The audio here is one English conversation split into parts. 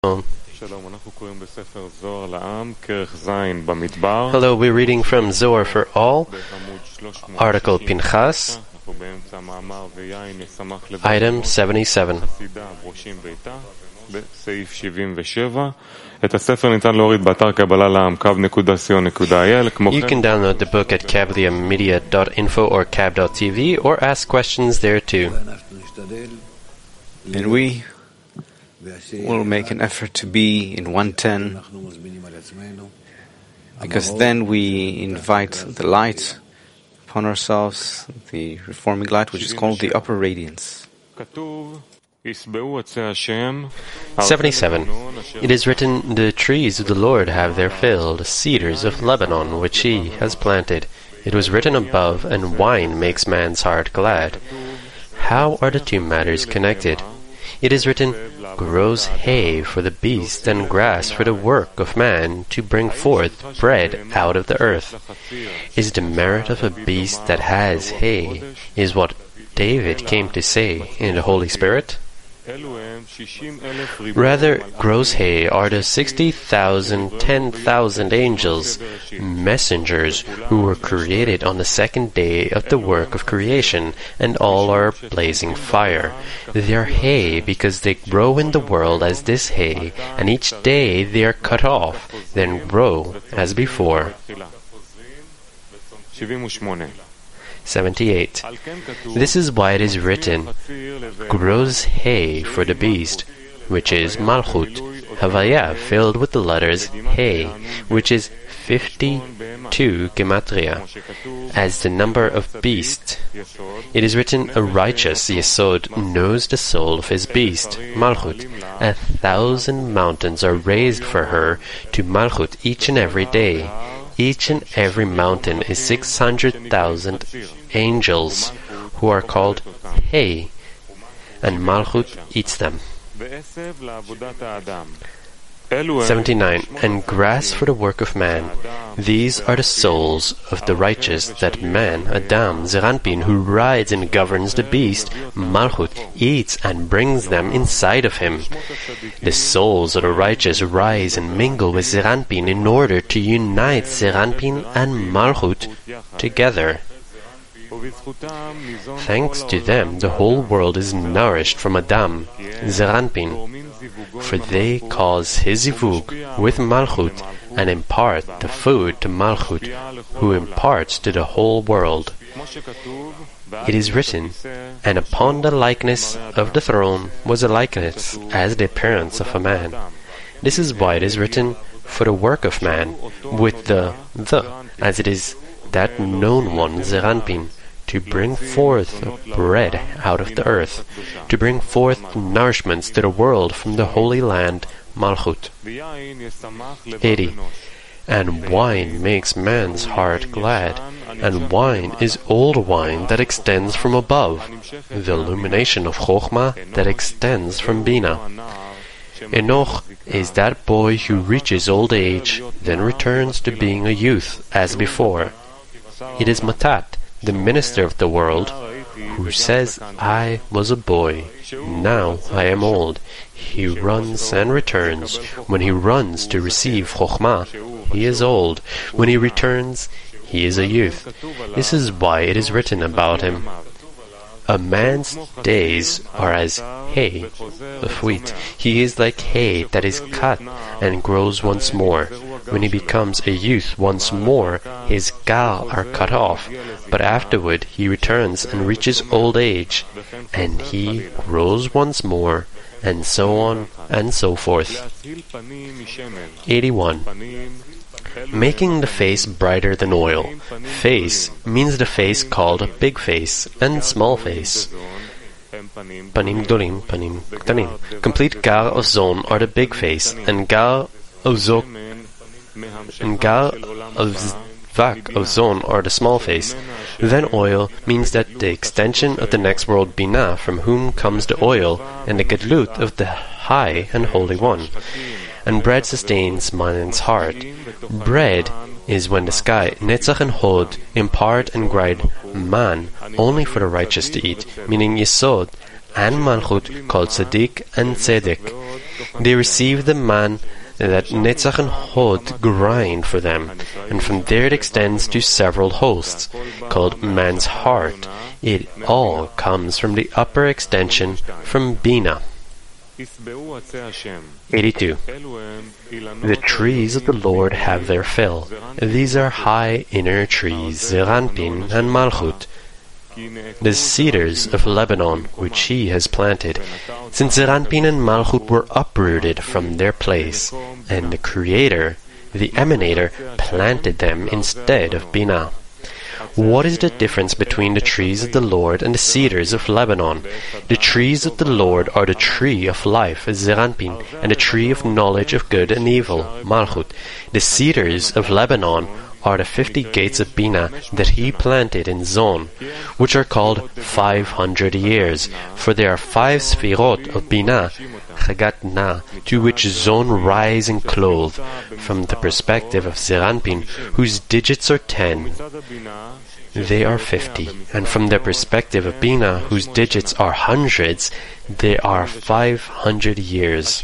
Hello, we're reading from Zohar for All, article Pinchas, item 77. You can download the book at kabaliamedia.info or kab.tv or ask questions there too. And we will make an effort to be in 110, because then we invite the light upon ourselves, the reforming light, which is called the upper radiance. 77. It is written, "The trees of the Lord have their fill, the cedars of Lebanon, which he has planted." It was written above, "And wine makes man's heart glad." How are the two matters connected? It is written, "Grows hay for the beast and grass for the work of man, to bring forth bread out of the earth." Is the merit of a beast that has hay, is what David came to say in the Holy Spirit? Rather, grows hay are the 60,000, 10,000 angels, messengers, who were created on the second day of the work of creation, and all are blazing fire. They are hay because they grow in the world as this hay, and each day they are cut off, then grow as before. 78. This is why it is written, "Grows hay for the beast," which is Malchut, Havaya, filled with the letters Hay, which is 52 Gematria, as the number of beast. It is written, "A righteous Yesod knows the soul of his beast," Malchut. 1,000 mountains are raised for her to Malchut each and every day. Each and every mountain is 600,000 angels, who are called Hay, and Malchut eats them. 79. And grass for the work of man. These are the souls of the righteous, that man, Adam, Zeranpin, who rides and governs the beast, Malchut, eats and brings them inside of him. The souls of the righteous rise and mingle with Zeranpin in order to unite Zeranpin and Malchut together. Thanks to them, the whole world is nourished from Adam, Zeranpin, for they cause his zivug with Malchut and impart the food to Malchut, who imparts to the whole world. It is written, "And upon the likeness of the throne was a likeness as the appearance of a man." This is why it is written, "For the work of man," with the, as it is that known one, Zeranpin, to bring forth bread out of the earth, to bring forth nourishments to the world from the Holy Land, Malchut. 80. And wine makes man's heart glad, and wine is old wine that extends from above, the illumination of Chokhmah that extends from Bina. Enoch is that boy who reaches old age, then returns to being a youth as before. It is Matat, the minister of the world, who says, "I was a boy, now I am old." He runs and returns. When he runs to receive Chokhmah, he is old. When he returns, he is a youth. This is why it is written about him, "A man's days are as hay of wheat. He is like hay that is cut and grows once more. When he becomes a youth once more, his gal are cut off, but afterward he returns and reaches old age, and he grows once more," and so on and so forth. 81. Making the face brighter than oil. Face means the face called big face and small face. Panim dolim, panim ktanim. Complete gar of zon are the big face, and gar of zok and gar of vak of zon are the small face. Then oil means that the extension of the next world Binah, from whom comes the oil, and the gedlut of the high and holy one. And bread sustains man's heart. Bread is when the sky, Netzach and Hod, impart and guide man only for the righteous to eat, meaning Yesod, and Malchut called Tzaddik and Tzedek. They receive the man that Netzach and Hod grind for them, and from there it extends to several hosts, called man's heart. It all comes from the upper extension, from Bina. 82. The trees of the Lord have their fill. These are high inner trees, Zeranpin and Malchut, the cedars of Lebanon, which he has planted, since Zeranpin and Malchut were uprooted from their place, and the Creator, the Emanator, planted them instead of Bina. What is the difference between the trees of the Lord and the cedars of Lebanon? The trees of the Lord are the tree of life, Zeranpin, and the tree of knowledge of good and evil, Malchut. The cedars of Lebanon are the 50 gates of Bina that he planted in Zon, which are called 500 years, for there are 5 Sfirot of Bina, Chagat Na, to which Zon rise and clothe, from the perspective of Zeranpin, whose digits are 10. They are 50, and from the perspective of Bina, whose digits are hundreds, they are 500 years.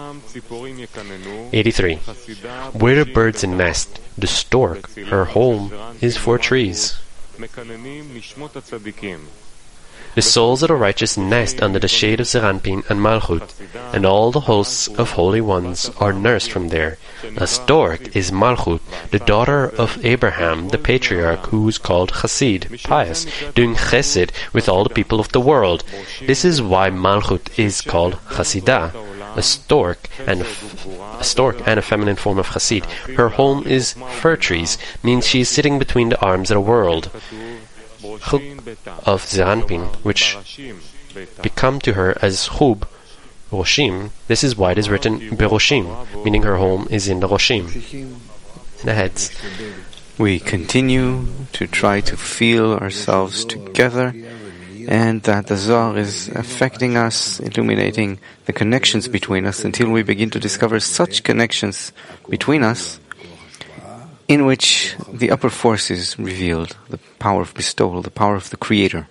83. Where the birds nest, the stork, her home is for trees. The souls of the righteous nest under the shade of Zeranpin and Malchut, and all the hosts of holy ones are nursed from there. A stork is Malchut, the daughter of Abraham, the patriarch, who is called Chassid, pious, doing chesed with all the people of the world. This is why Malchut is called Chassidah, a stork and a feminine form of Chassid. Her home is fir trees, means she is sitting between the arms of the world. Chub of Zeranpin, which become to her as Chub, Roshim. This is why it is written Beroshim, meaning her home is in the Roshim, in the heads. We continue to try to feel ourselves together, and that the Zohar is affecting us, illuminating the connections between us, until we begin to discover such connections between us in which the upper force is revealed, the power of bestowal, the power of the Creator.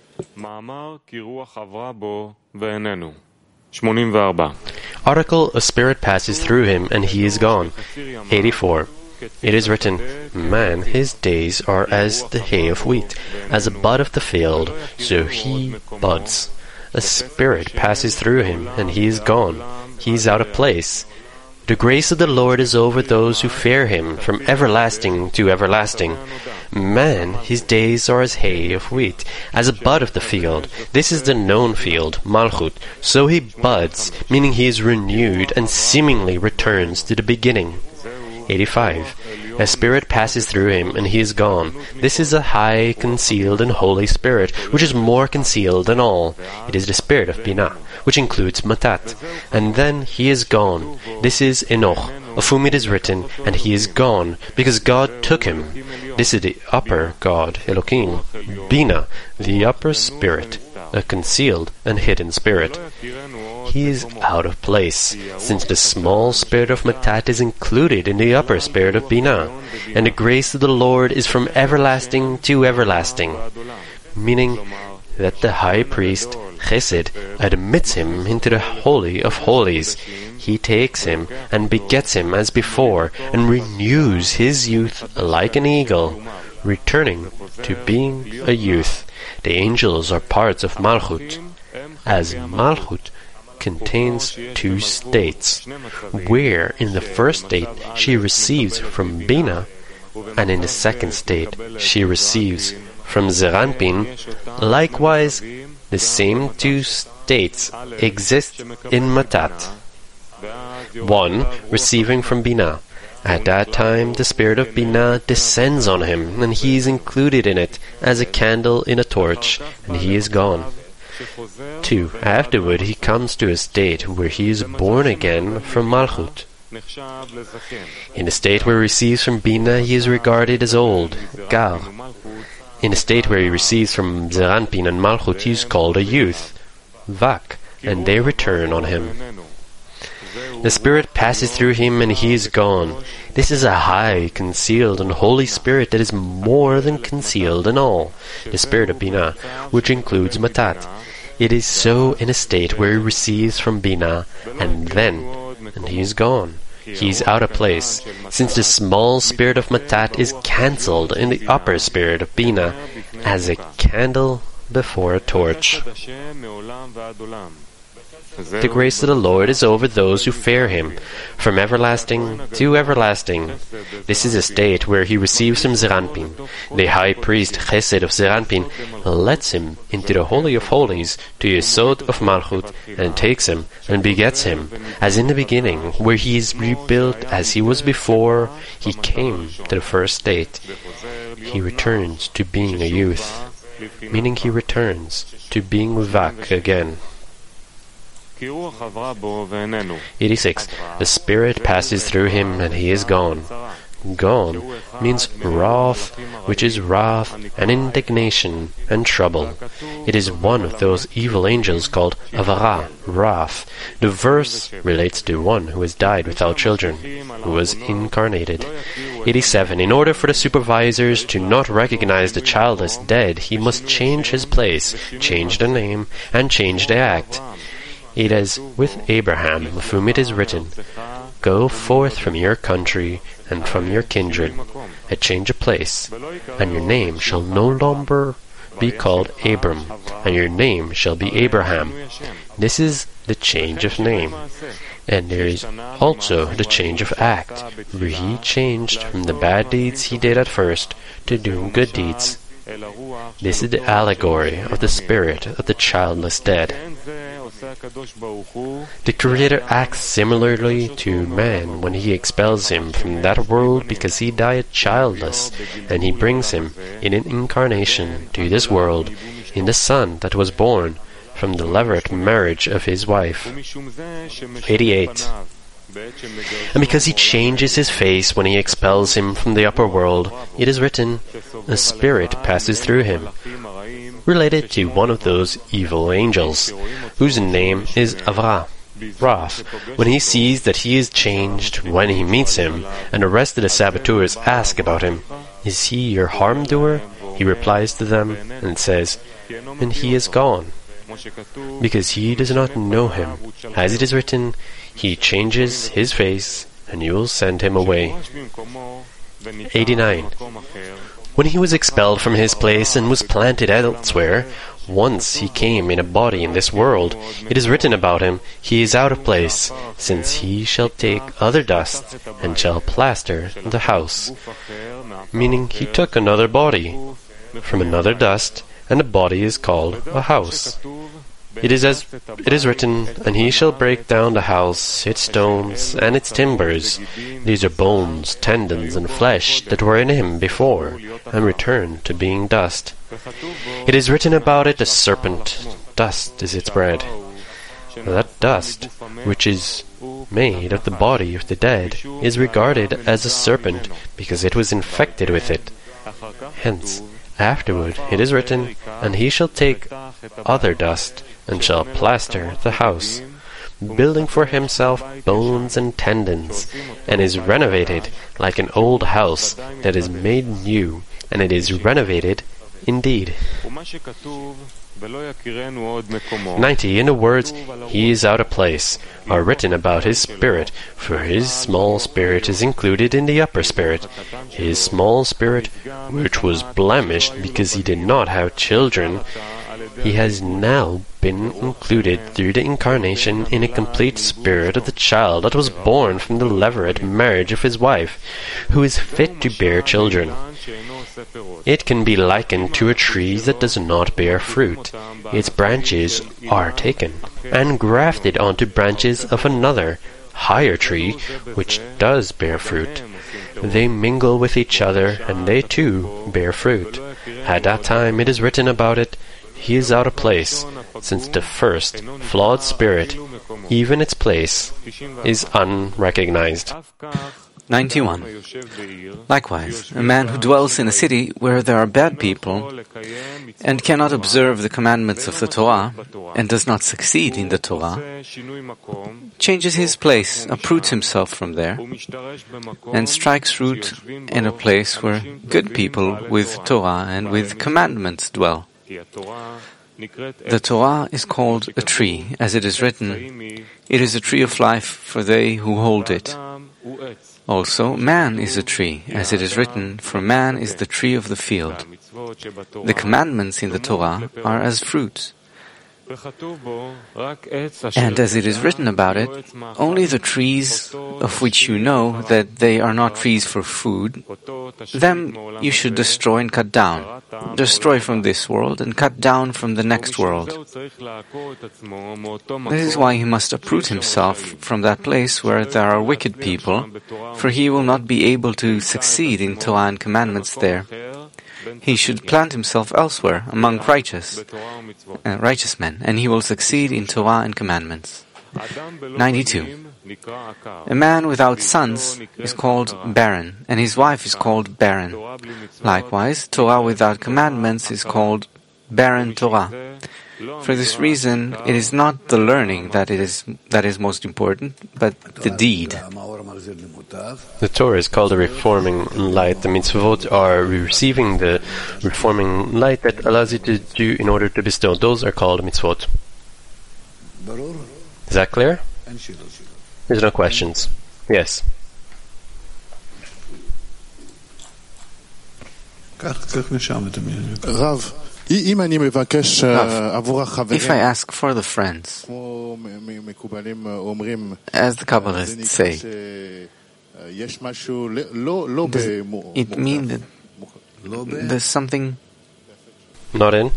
Article, a spirit passes through him and he is gone. 84. It is written, man, his days are as the hay of wheat, as a bud of the field, so he buds. A spirit passes through him and he is gone. He is out of place. The grace of the Lord is over those who fear him, from everlasting to everlasting. Man, his days are as hay of wheat, as a bud of the field. This is the known field, Malchut. So he buds, meaning he is renewed and seemingly returns to the beginning. 85. A spirit passes through him and he is gone. This is a high, concealed and holy spirit, which is more concealed than all. It is the spirit of Binah, which includes Matat. And then he is gone. This is Enoch, of whom it is written, and he is gone, because God took him. This is the upper God, Elohim, Binah, the upper spirit, a concealed and hidden spirit. He is out of place, since the small spirit of Matat is included in the upper spirit of Binah, and the grace of the Lord is from everlasting to everlasting, meaning that the high priest, Chesed, admits him into the Holy of Holies. He takes him and begets him as before, and renews his youth like an eagle, returning to being a youth. The angels are parts of Malchut, as Malchut contains 2 states, where in the first state she receives from Binah, and in the second state she receives from Zeranpin. Likewise, the same 2 states exist in Matat. 1. Receiving from Binah. At that time, the spirit of Binah descends on him, and he is included in it, as a candle in a torch, and he is gone. 2. Afterward, he comes to a state where he is born again from Malchut. In the state where he receives from Binah, he is regarded as old, Gar. In the state where he receives from Zeranpin and Malchut, he is called a youth, Vak, and they return on him. The spirit passes through him and he is gone. This is a high, concealed and holy spirit that is more than concealed in all, the spirit of Binah, which includes Matat. It is so in a state where he receives from Binah, and then and he is gone. He is out of place, since the small spirit of Matat is cancelled in the upper spirit of Bina as a candle before a torch. The grace of the Lord is over those who fear Him, from everlasting to everlasting. This is a state where He receives from Zeranpin. The high priest Chesed of Zeranpin lets him into the Holy of Holies to Yesod of Malchut and takes him and begets him, as in the beginning, where he is rebuilt as he was before he came to the first state. He returns to being a youth, meaning he returns to being Vak again. 86. The Spirit passes through him and he is gone. Gone means wrath, which is wrath and indignation and trouble. It is one of those evil angels called Avara, wrath. The verse relates to one who has died without children, who was incarnated. 87. In order for the supervisors to not recognize the child as dead, he must change his place, change the name, and change the act. It is with Abraham, of whom it is written, "Go forth from your country and from your kindred, a change of place, and your name shall no longer be called Abram, and your name shall be Abraham." This is the change of name. And there is also the change of act, where he changed from the bad deeds he did at first to doing good deeds. This is the allegory of the spirit of the childless dead. The Creator acts similarly to man when he expels him from that world because he died childless, and he brings him in an incarnation to this world in the son that was born from the levirate marriage of his wife. 88. And because he changes his face when he expels him from the upper world, it is written, "A spirit passes through him," related to one of those evil angels, whose name is Avra, wrath. When he sees that he is changed when he meets him, and the rest of the saboteurs ask about him, "Is he your harm doer?" he replies to them and says, "And he is gone," because he does not know him. As it is written, "He changes his face, and you will send him away." 89. When he was expelled from his place and was planted elsewhere, once he came in a body in this world, it is written about him, "He is out of place, since he shall take other dust and shall plaster the house," meaning he took another body from another dust, and the body is called a house. It is as it is written, "And he shall break down the house, its stones, and its timbers. These are bones, tendons, and flesh that were in him before, and return to being dust." It is written about it, "The serpent, dust is its bread." That dust, which is made of the body of the dead, is regarded as a serpent because it was infected with it. Hence, afterward it is written, "And he shall take other dust, and shall plaster the house," building for himself bones and tendons, and is renovated like an old house that is made new, and it is renovated indeed. 90. In the words, "He is out of place," are written about his spirit, for his small spirit is included in the upper spirit. His small spirit, which was blemished because he did not have children, he has now been included through the incarnation in a complete spirit of the child that was born from the levirate marriage of his wife, who is fit to bear children. It can be likened to a tree that does not bear fruit. Its branches are taken and grafted onto branches of another, higher tree, which does bear fruit. They mingle with each other, and they too bear fruit. At that time it is written about it, "He is out of place," since the first, flawed spirit, even its place, is unrecognized. 91. Likewise, a man who dwells in a city where there are bad people and cannot observe the commandments of the Torah and does not succeed in the Torah, changes his place, uproots himself from there, and strikes root in a place where good people with Torah and with commandments dwell. The Torah is called a tree, as it is written, "It is a tree of life for they who hold it." Also, man is a tree, as it is written, "For man is the tree of the field." The commandments in the Torah are as fruits. And as it is written about it, only the trees of which you know that they are not trees for food, them you should destroy and cut down. Destroy from this world and cut down from the next world. This is why he must uproot himself from that place where there are wicked people, for he will not be able to succeed in Torah and commandments there. He should plant himself elsewhere, among righteous men, and he will succeed in Torah and commandments. 92. A man without sons is called barren, and his wife is called barren. Likewise, Torah without commandments is called barren Torah. For this reason, it is not the learning that is most important, but the deed. The Torah is called a reforming light. The mitzvot are receiving the reforming light that allows you to do in order to bestow. Those are called mitzvot. Is that clear? There's no questions. Yes. Rav, if I ask for the friends, as the Kabbalists say, does it mean that there's something not in?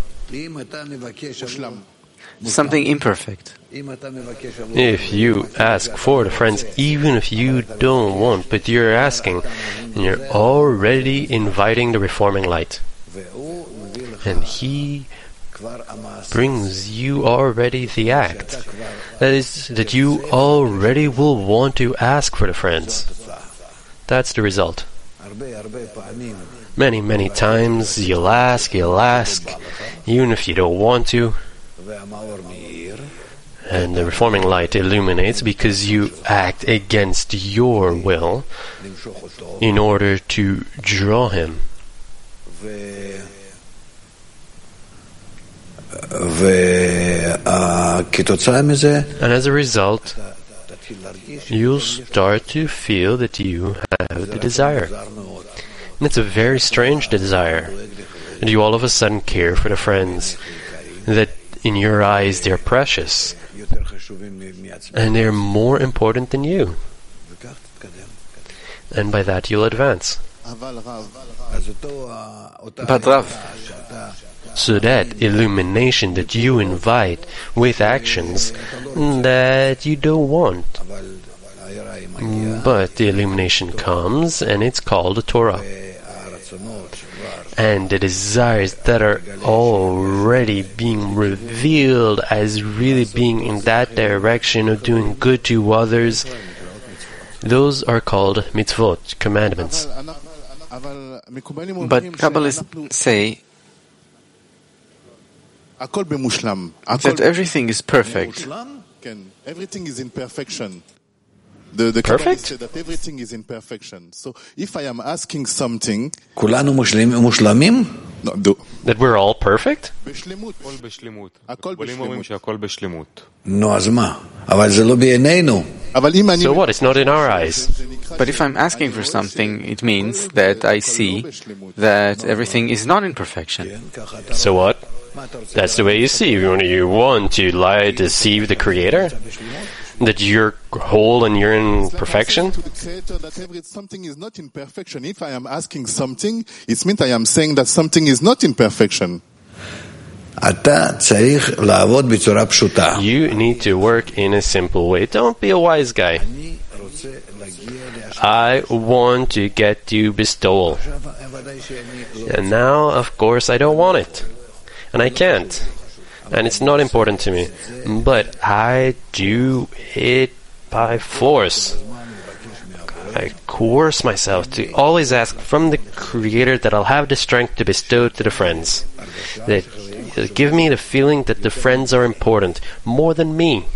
Something imperfect? If you ask for the friends, even if you don't want, but you're asking, and you're already inviting the reforming light. And he brings you already the act. That is, that you already will want to ask for the friends. That's the result. Many, many times you'll ask, even if you don't want to. And the reforming light illuminates because you act against your will in order to draw him. And as a result, you'll start to feel that you have the desire. And it's a very strange desire. And you all of a sudden care for the friends. That in your eyes they're precious. And they're more important than you. And by that you'll advance. But Rav, so that illumination that you invite with actions that you don't want. But the illumination comes and it's called the Torah. And the desires that are already being revealed as really being in that direction of doing good to others, those are called mitzvot, commandments. But Kabbalists say that everything is perfect. Everything is in perfection. The Perfect? Kabbalists say that everything is in perfection. So if I am asking something, That we're all perfect? So what? It's not in our eyes. But if I'm asking for something, it means that I see that everything is not in perfection. So what? That's the way you see. You want to lie, deceive the Creator? That you're whole and you're in perfection? to the Creator that something is not in perfection. If I am asking something, it means I am saying that something is not in perfection. You need to work in a simple way. Don't be a wise guy. I want to get you bestowal. And now, of course, I don't want it. And I can't. And it's not important to me. But I do it by force. I coerce myself to always ask from the Creator that I'll have the strength to bestow to the friends. That give me the feeling that the friends are important, more than me.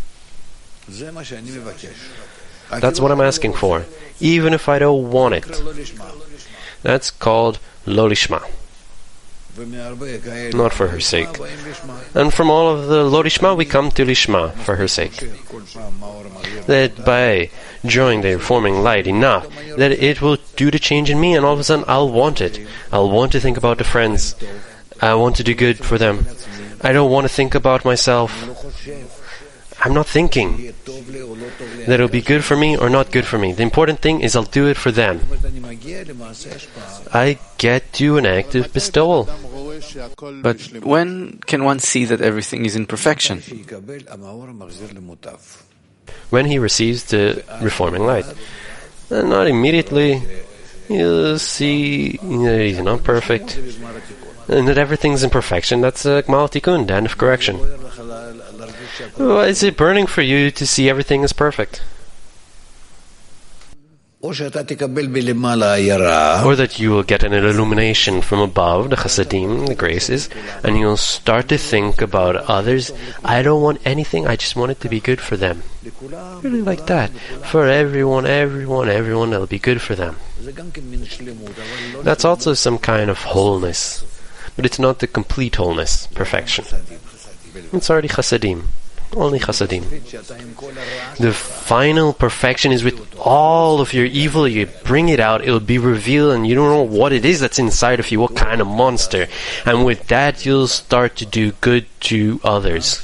That's what I'm asking for, even if I don't want it. That's called lo lishma. not for her sake. And from all of the Lo Lishma, we come to Lishma, for her sake. That by drawing the reforming light enough, that it will do the change in me, and all of a sudden I'll want it. I'll want to think about the friends. I want to do good for them. I don't want to think about myself. I'm not thinking that it'll be good for me or not good for me. The important thing is I'll do it for them. I get to an act of bestowal. But when can one see that everything is in perfection? When he receives the reforming light. And not immediately. You'll see that he's not perfect. And that everything's in perfection. That's Gmal Tikkun, the end of correction. Well, is it burning for you to see everything is perfect? Or that you will get an illumination from above, the chasadim, the graces, and you'll start to think about others. I don't want anything, I just want it to be good for them. Really like that. For everyone, it'll be good for them. That's also some kind of wholeness. But it's not the complete wholeness, perfection. It's already chasadim. Only chasadim. The final perfection is with all of your evil. You bring it out, it'll be revealed, and you don't know what it is that's inside of you, what kind of monster. And with that, you'll start to do good to others.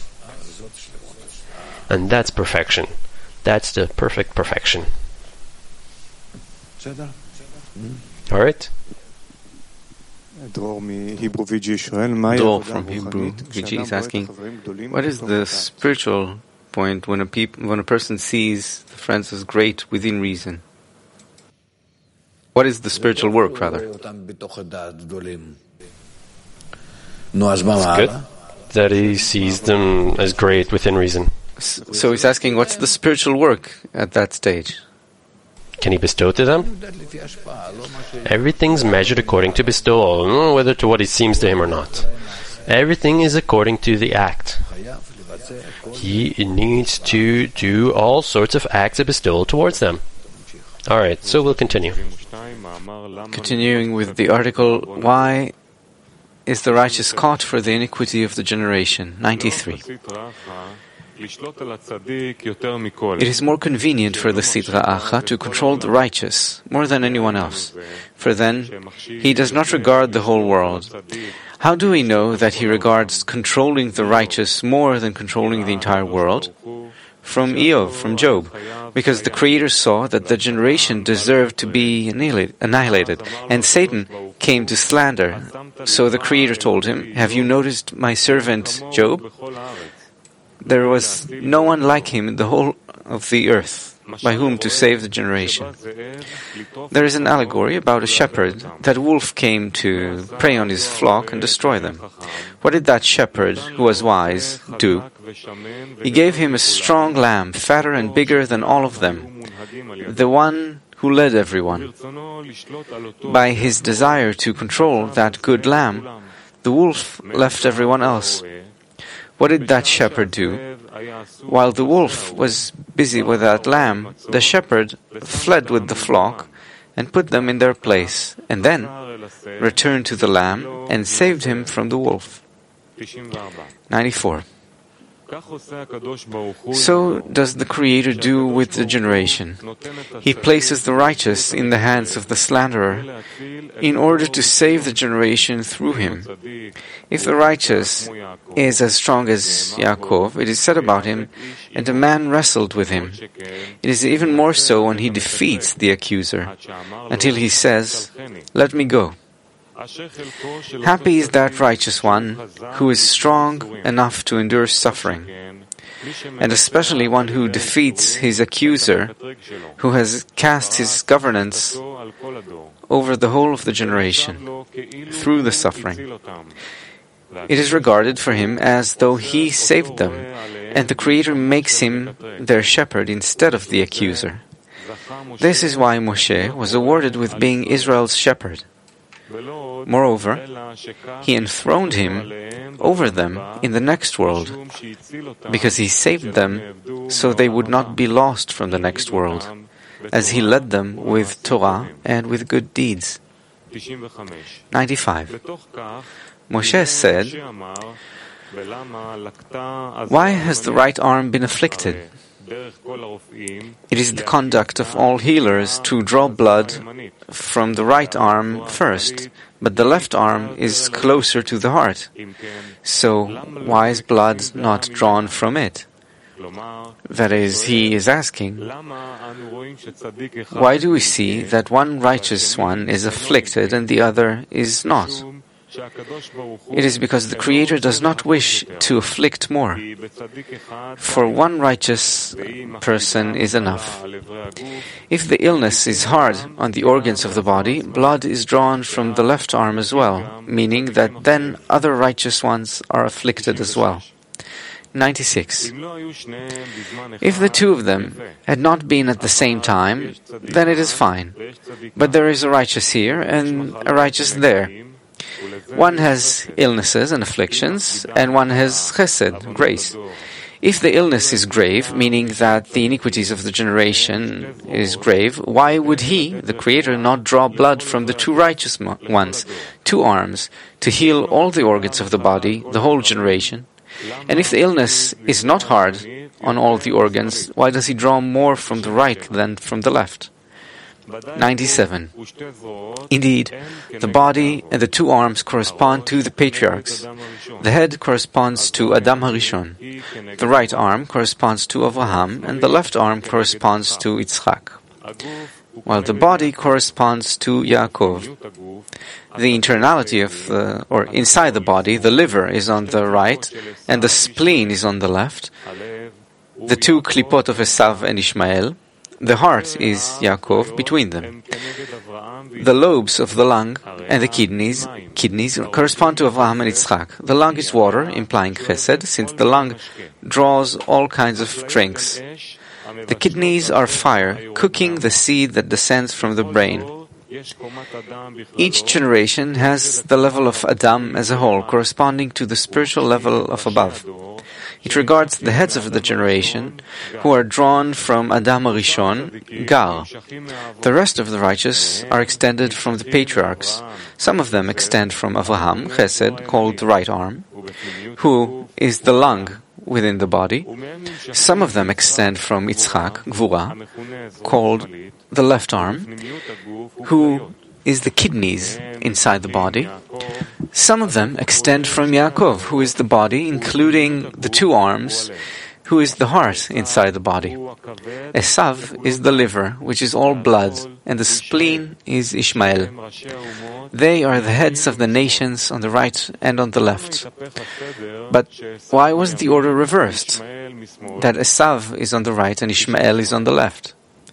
And that's perfection. That's the perfect perfection. Alright? Dror from Hebrew VG is asking, what is the spiritual point when a person sees the friends as great within reason? What is the spiritual work, rather? It's good that he sees them as great within reason. So he's asking, what's the spiritual work at that stage? Can he bestow to them? Everything's measured according to bestowal, whether to what it seems to him or not. Everything is according to the act. He needs to do all sorts of acts of bestowal towards them. Alright, so we'll continue. Continuing with the article, why is the righteous caught for the iniquity of the generation? 93. It is more convenient for the Sitra Achra to control the righteous more than anyone else, for then he does not regard the whole world. How do we know that he regards controlling the righteous more than controlling the entire world? From Eov, from Job, because the Creator saw that the generation deserved to be annihilated, and Satan came to slander. So the Creator told him, "Have you noticed my servant Job? There was no one like him in the whole of the earth, by whom to save the generation." There is an allegory about a shepherd. That wolf came to prey on his flock and destroy them. What did that shepherd, who was wise, do? He gave him a strong lamb, fatter and bigger than all of them, the one who led everyone. By his desire to control that good lamb, the wolf left everyone else. What did that shepherd do? While the wolf was busy with that lamb, the shepherd fled with the flock and put them in their place, and then returned to the lamb and saved him from the wolf. 94. So does the Creator do with the generation. He places the righteous in the hands of the slanderer in order to save the generation through him. If the righteous is as strong as Yaakov, it is said about him, and a man wrestled with him. It is even more so when he defeats the accuser, until he says, "Let me go." Happy is that righteous one who is strong enough to endure suffering, and especially one who defeats his accuser, who has cast his governance over the whole of the generation through the suffering. It is regarded for him as though he saved them, and the Creator makes him their shepherd instead of the accuser. This is why Moshe was awarded with being Israel's shepherd. Moreover, he enthroned him over them in the next world, because he saved them so they would not be lost from the next world, as he led them with Torah and with good deeds. 95. Moshe said, "Why has the right arm been afflicted? It is the conduct of all healers to draw blood from the right arm first, but the left arm is closer to the heart. So why is blood not drawn from it?" That is, he is asking, why do we see that one righteous one is afflicted and the other is not? It is because the Creator does not wish to afflict more. For one righteous person is enough. If the illness is hard on the organs of the body, blood is drawn from the left arm as well, meaning that then other righteous ones are afflicted as well. 96. If the two of them had not been at the same time, then it is fine. But there is a righteous here and a righteous there. One has illnesses and afflictions, and one has chesed, grace. If the illness is grave, meaning that the iniquities of the generation is grave, why would he, the Creator, not draw blood from the two righteous ones, two arms, to heal all the organs of the body, the whole generation? And if the illness is not hard on all the organs, why does he draw more from the right than from the left? 97. Indeed, the body and the two arms correspond to the patriarchs. The head corresponds to Adam HaRishon. The right arm corresponds to Avraham, and the left arm corresponds to Yitzchak, while the body corresponds to Yaakov. The internality or inside the body, the liver is on the right, and the spleen is on the left. The two klipot of Esav and Ishmael. The heart is Yaakov between them. The lobes of the lung and the kidneys correspond to Avraham and Yitzchak. The lung is water, implying chesed, since the lung draws all kinds of drinks. The kidneys are fire, cooking the seed that descends from the brain. Each generation has the level of Adam as a whole, corresponding to the spiritual level of above. It regards the heads of the generation, who are drawn from Adam HaRishon, Gar. The rest of the righteous are extended from the patriarchs. Some of them extend from Avraham, Chesed, called the right arm, who is the lung within the body. Some of them extend from Yitzchak, Gvura, called the left arm, who is the kidneys inside the body. Some of them extend from Yaakov, who is the body, including the two arms, who is the heart inside the body. Esav is the liver, which is all blood, and the spleen is Ishmael. They are the heads of the nations on the right and on the left. But why was the order reversed? That Esav is on the right and Ishmael is on the left.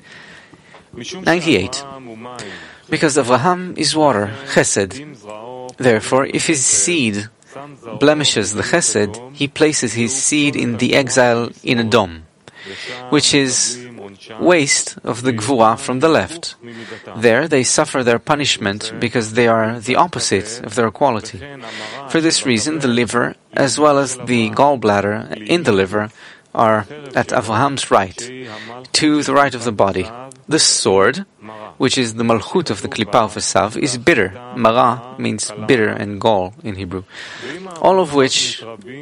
98. Because Avraham is water, chesed. Therefore, if his seed blemishes the chesed, he places his seed in the exile in Edom, which is waste of the gvura from the left. There they suffer their punishment because they are the opposite of their quality. For this reason, the liver, as well as the gallbladder in the liver, are at Avraham's right, to the right of the body. The sword, which is the malchut of the klipa of Esav, is bitter. Mara means bitter and gall in Hebrew. All of which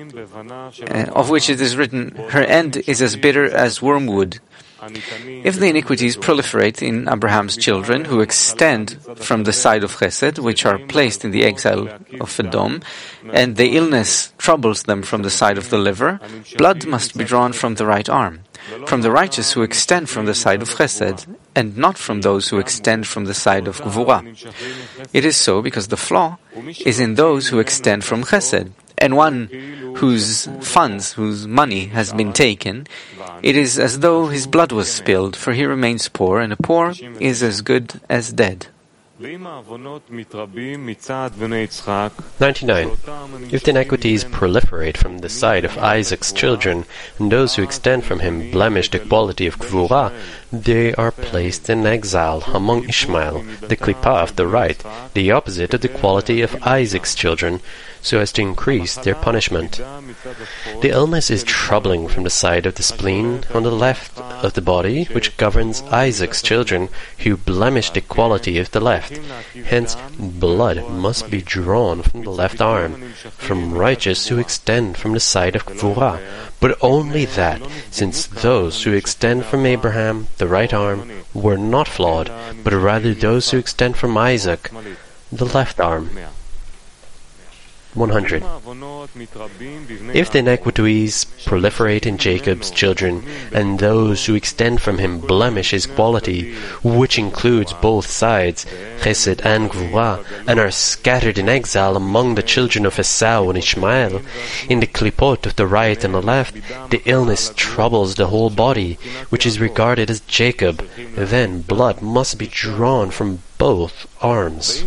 it is written, her end is as bitter as wormwood. If the iniquities proliferate in Abraham's children, who extend from the side of Chesed, which are placed in the exile of Edom, and the illness troubles them from the side of the liver, blood must be drawn from the right arm, from the righteous who extend from the side of Chesed, and not from those who extend from the side of Gvura. It is so because the flaw is in those who extend from Chesed, and one whose funds, whose money has been taken, it is as though his blood was spilled, for he remains poor, and a poor is as good as dead. 99. If the iniquities proliferate from the side of Isaac's children, and those who extend from him blemish the quality of Gvura, They are placed in exile among Ishmael, the Klippah of the right, the opposite of the quality of Isaac's children, so as to increase their punishment. The illness is troubling from the side of the spleen on the left of the body, which governs Isaac's children, who blemish the quality of the left. Hence, blood must be drawn from the left arm, from righteous who extend from the side of Gvurah, but only that, since those who extend from Abraham, the right arm, were not flawed, but rather those who extend from Isaac, the left arm. 100. If the iniquities proliferate in Jacob's children, and those who extend from him blemish his quality, which includes both sides, Chesed and Gvurah, and are scattered in exile among the children of Esau and Ishmael, in the Klippot of the right and the left, the illness troubles the whole body, which is regarded as Jacob. Then blood must be drawn from both arms.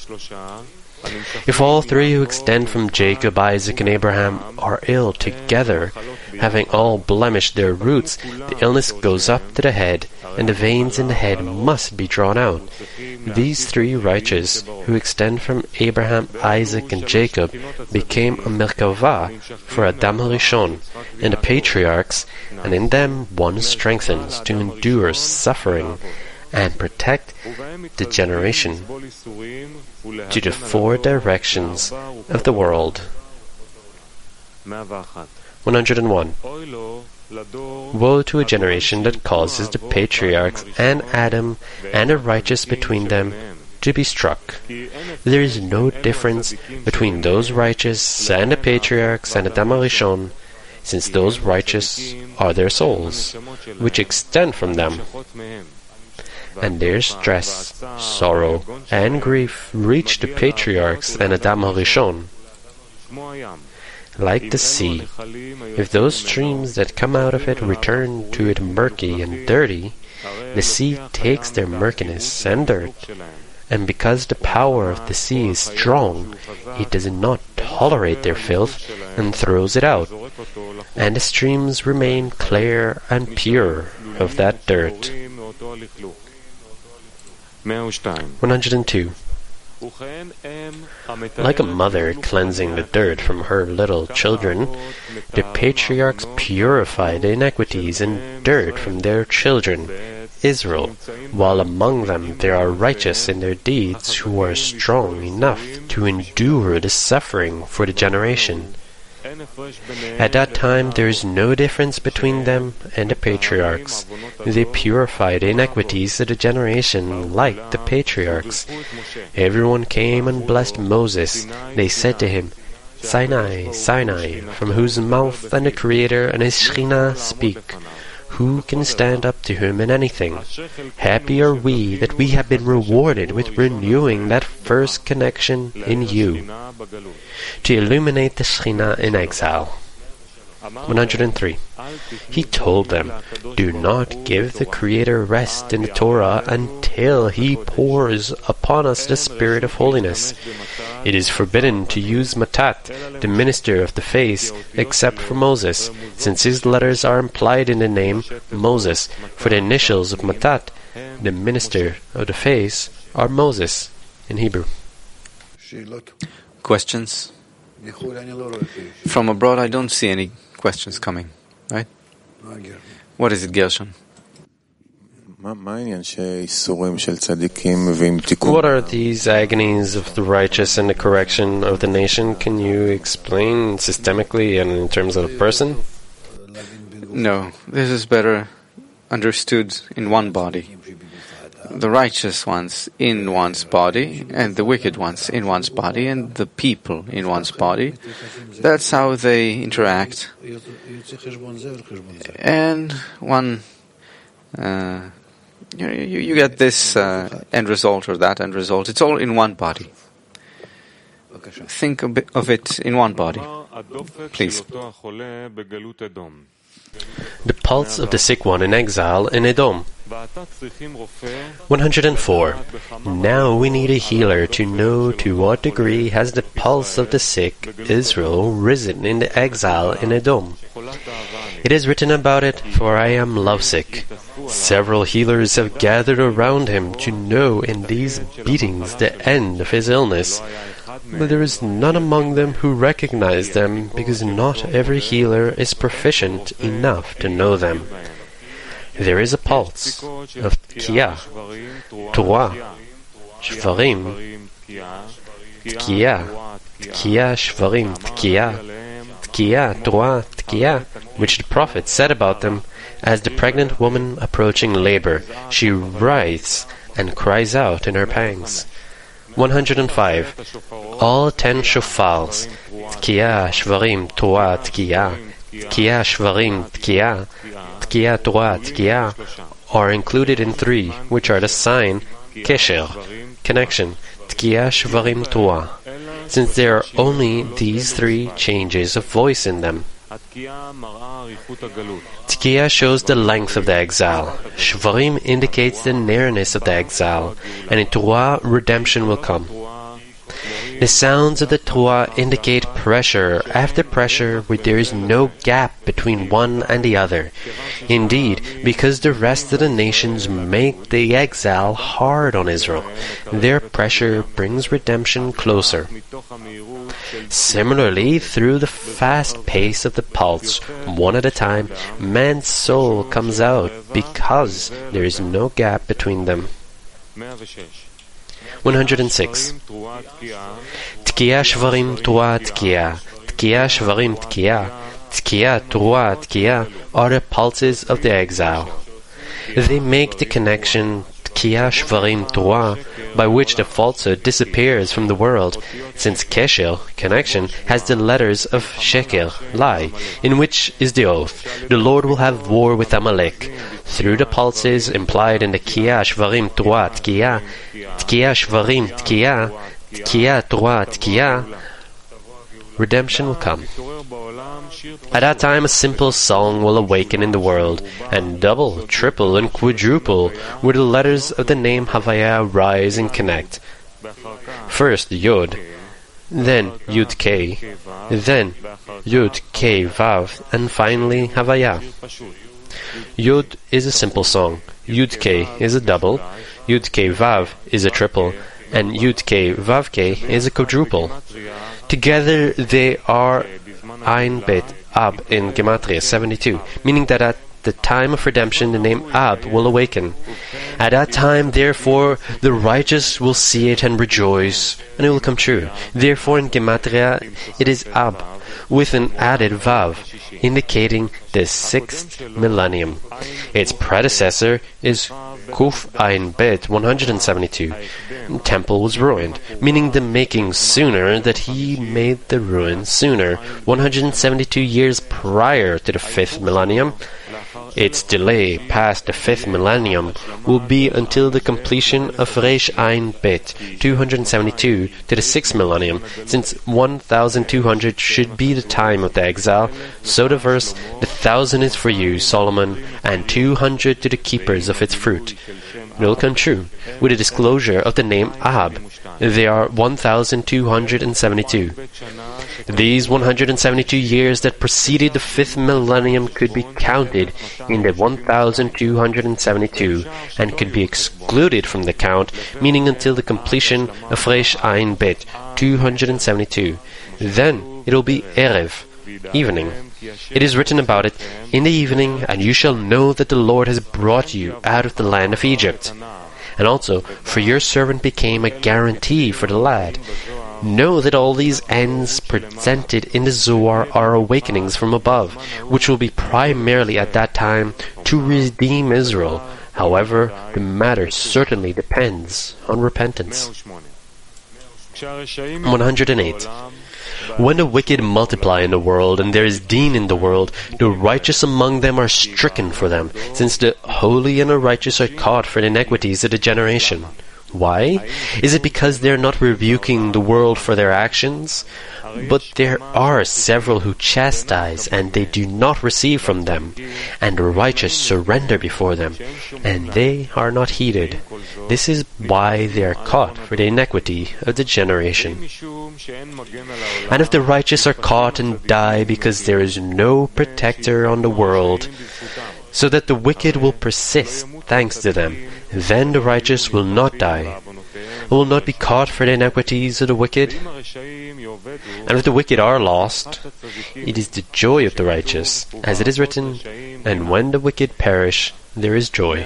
If all three who extend from Jacob, Isaac, and Abraham are ill together, having all blemished their roots, the illness goes up to the head, and the veins in the head must be drawn out. These three righteous who extend from Abraham, Isaac, and Jacob became a Merkavah for Adam HaRishon and the patriarchs, and in them one strengthens to endure suffering and protect the generation to the four directions of the world. 101. Woe to a generation that causes the patriarchs and Adam and the righteous between them to be struck. There is no difference between those righteous and the patriarchs and Adam HaRishon, since those righteous are their souls, which extend from them, and their stress, sorrow, and grief reach the patriarchs and Adam HaRishon. Like the sea, if those streams that come out of it return to it murky and dirty, the sea takes their murkiness and dirt, and because the power of the sea is strong, it does not tolerate their filth and throws it out, and the streams remain clear and pure of that dirt. 102. Like a mother cleansing the dirt from her little children, the patriarchs purify the iniquities and dirt from their children, Israel, while among them there are righteous in their deeds who are strong enough to endure the suffering for the generation. At that time there is no difference between them and the patriarchs. They purify the iniquities of the generation like the patriarchs. Everyone came and blessed Moses. They said to him, Sinai, Sinai, from whose mouth and the Creator and his Shekhinah speak. Who can stand up to him in anything? Happy are we that we have been rewarded with renewing that first connection in you, to illuminate the Shekhinah in exile. 103. He told them, do not give the Creator rest in the Torah until He pours upon us the Spirit of holiness. It is forbidden to use Matat, the minister of the face, except for Moses, since his letters are implied in the name Moses. For the initials of Matat, the minister of the face, are Moses in Hebrew. Questions? From abroad, I don't see any questions coming, right? What is it, Gershon? What are these agonies of the righteous and the correction of the nation? Can you explain systemically and in terms of the person? No, this is better understood in one body. The righteous ones in one's body, and the wicked ones in one's body, and the people in one's body. That's how they interact. And one, you get this end result or that end result. It's all in one body. Think of it in one body, please. The pulse of the sick one in exile in Edom. 104. Now we need a healer to know to what degree has the pulse of the sick Israel risen in the exile in Edom. It is written about it, for I am lovesick. Several healers have gathered around him to know in these beatings the end of his illness, but there is none among them who recognize them, because not every healer is proficient enough to know them. There is a pulse of Tkiya, Torah, Shvarim, Tkiya, Tkiya, Shvarim, Tkiya, Torah, Tkiya, which the prophet said about them. As the pregnant woman approaching labor, she writhes and cries out in her pangs. 105. All 10 shofars, Tkiya, Shvarim, Torah, Tkiya, Tkiya, Shvarim, Tkiya, Tkiya, Torah, Tkiya, are included in 3, which are the sign, Kesher, connection, Tkiya, Shvarim, Torah, since there are only these 3 changes of voice in them. Tkiya shows the length of the exile. Shvarim indicates the nearness of the exile, and in Torah, redemption will come. The sounds of the Torah indicate pressure after pressure, where there is no gap between one and the other. Indeed, because the rest of the nations make the exile hard on Israel, their pressure brings redemption closer. Similarly, through the fast pace of the pulse, one at a time, man's soul comes out because there is no gap between them. 106. Tkiya, Shvarim, Torah, Tkiya, Tkiya, Shvarim, Tkiya, Tkiya, Torah, Tkiya are the pulses of the exile. They make the connection Tkiya, Shvarim, Torah, by which the falsehood disappears from the world, since Kesher, connection, has the letters of Sheker, lie, in which is the oath, the Lord will have war with Amalek. Through the pulses implied in the Tkiya, Shvarim, Torah, Tkiya, Tkiya, Shvarim, Tkiya, Tkiya, Torah, Tkiya, redemption will come. At that time a simple song will awaken in the world, and double, triple, and quadruple will the letters of the name Havaya rise and connect. First Yod, then Yud K, then Yud K Vav, and finally Havaya. Yud is a simple song, Yud K is a double, Yud K Vav is a triple, and Yud K Vav K is a quadruple. Together they are Ein Bet Ab in Gematria 72, meaning that at the time of redemption the name Ab will awaken. At that time, therefore, the righteous will see it and rejoice, and it will come true. Therefore in Gematria it is Ab, with an added Vav, indicating the 6th millennium. Its predecessor is Kuf Ein Bet 172. The temple was ruined, meaning the making sooner that he made the ruin sooner, 172 years prior to the 5th millennium. Its delay past the 5th millennium will be until the completion of Reish Ein Bet 272 to the 6th millennium, since 1200 should be the time of the exile. So the verse, "The 1,000 is for you, Solomon, and 200 to the keepers of its fruit," will come true with the disclosure of the name Ab. They are 1272. These 172 years that preceded the 5th millennium could be counted in the 1272 and could be excluded from the count, meaning until the completion of Reish Ein Bet 272. Then it will be Erev, evening. It is written about it, "In the evening, and you shall know that the Lord has brought you out of the land of Egypt." And also, "For your servant became a guarantee for the lad." Know that all these ends presented in the Zohar are awakenings from above, which will be primarily at that time to redeem Israel. However, the matter certainly depends on repentance. 108. When the wicked multiply in the world, and there is deen in the world, the righteous among them are stricken for them, since the holy and the righteous are caught for the iniquities of the generation. Why? Is it because they are not rebuking the world for their actions? But there are several who chastise, and they do not receive from them, and the righteous surrender before them, and they are not heeded. This is why they are caught for the iniquity of the generation. And if the righteous are caught and die because there is no protector on the world, so that the wicked will persist thanks to them. Then the righteous will not die, will not be caught for the iniquities of the wicked. And if the wicked are lost, it is the joy of the righteous, as it is written, and when the wicked perish, there is joy.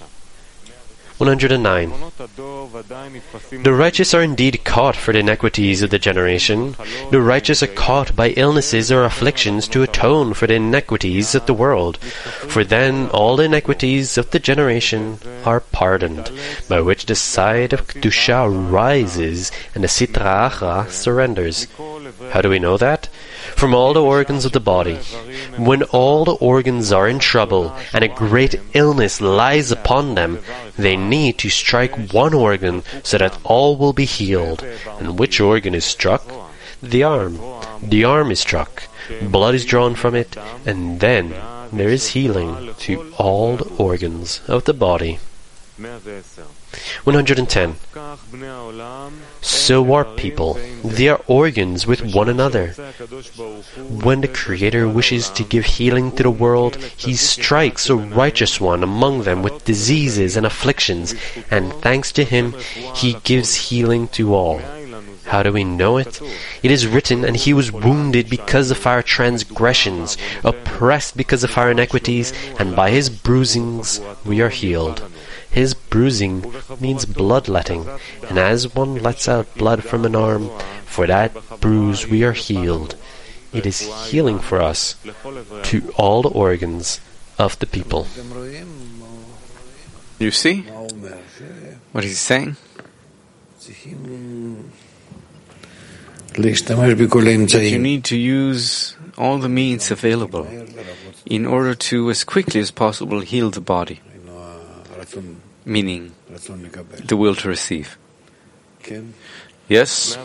109. The righteous are indeed caught for the iniquities of the generation. The righteous are caught by illnesses or afflictions to atone for the iniquities of the world. For then all the iniquities of the generation are pardoned, by which the side of Kedusha rises and the Sitra Achra surrenders. How do we know that? From all the organs of the body. When all the organs are in trouble and a great illness lies upon them, they need to strike one organ so that all will be healed. And which organ is struck? The arm. The arm is struck. Blood is drawn from it, and then there is healing to all the organs of the body. 110. So are people. They are organs with one another. When the Creator wishes to give healing to the world, He strikes a righteous one among them with diseases and afflictions, and thanks to Him, He gives healing to all. How do we know it? It is written, and He was wounded because of our transgressions, oppressed because of our iniquities, and by His bruisings we are healed. His bruising means bloodletting, and as one lets out blood from an arm, for that bruise we are healed. It is healing for us to all the organs of the people. You see what he's saying? That you need to use all the means available in order to, as quickly as possible, heal the body. Meaning, the will to receive. Yes?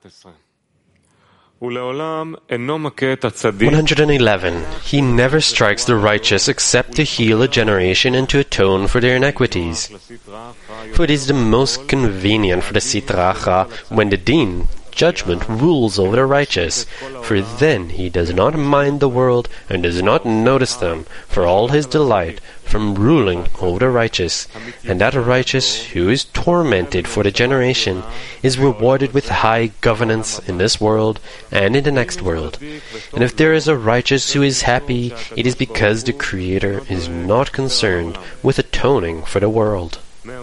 111. He never strikes the righteous except to heal a generation and to atone for their iniquities. For it is the most convenient for the Sitra Achra when the Din, judgment, rules over the righteous, for then he does not mind the world and does not notice them, for all his delight from ruling over the righteous. And that righteous who is tormented for the generation is rewarded with high governance in this world and in the next world. And if there is a righteous who is happy, it is because the Creator is not concerned with atoning for the world.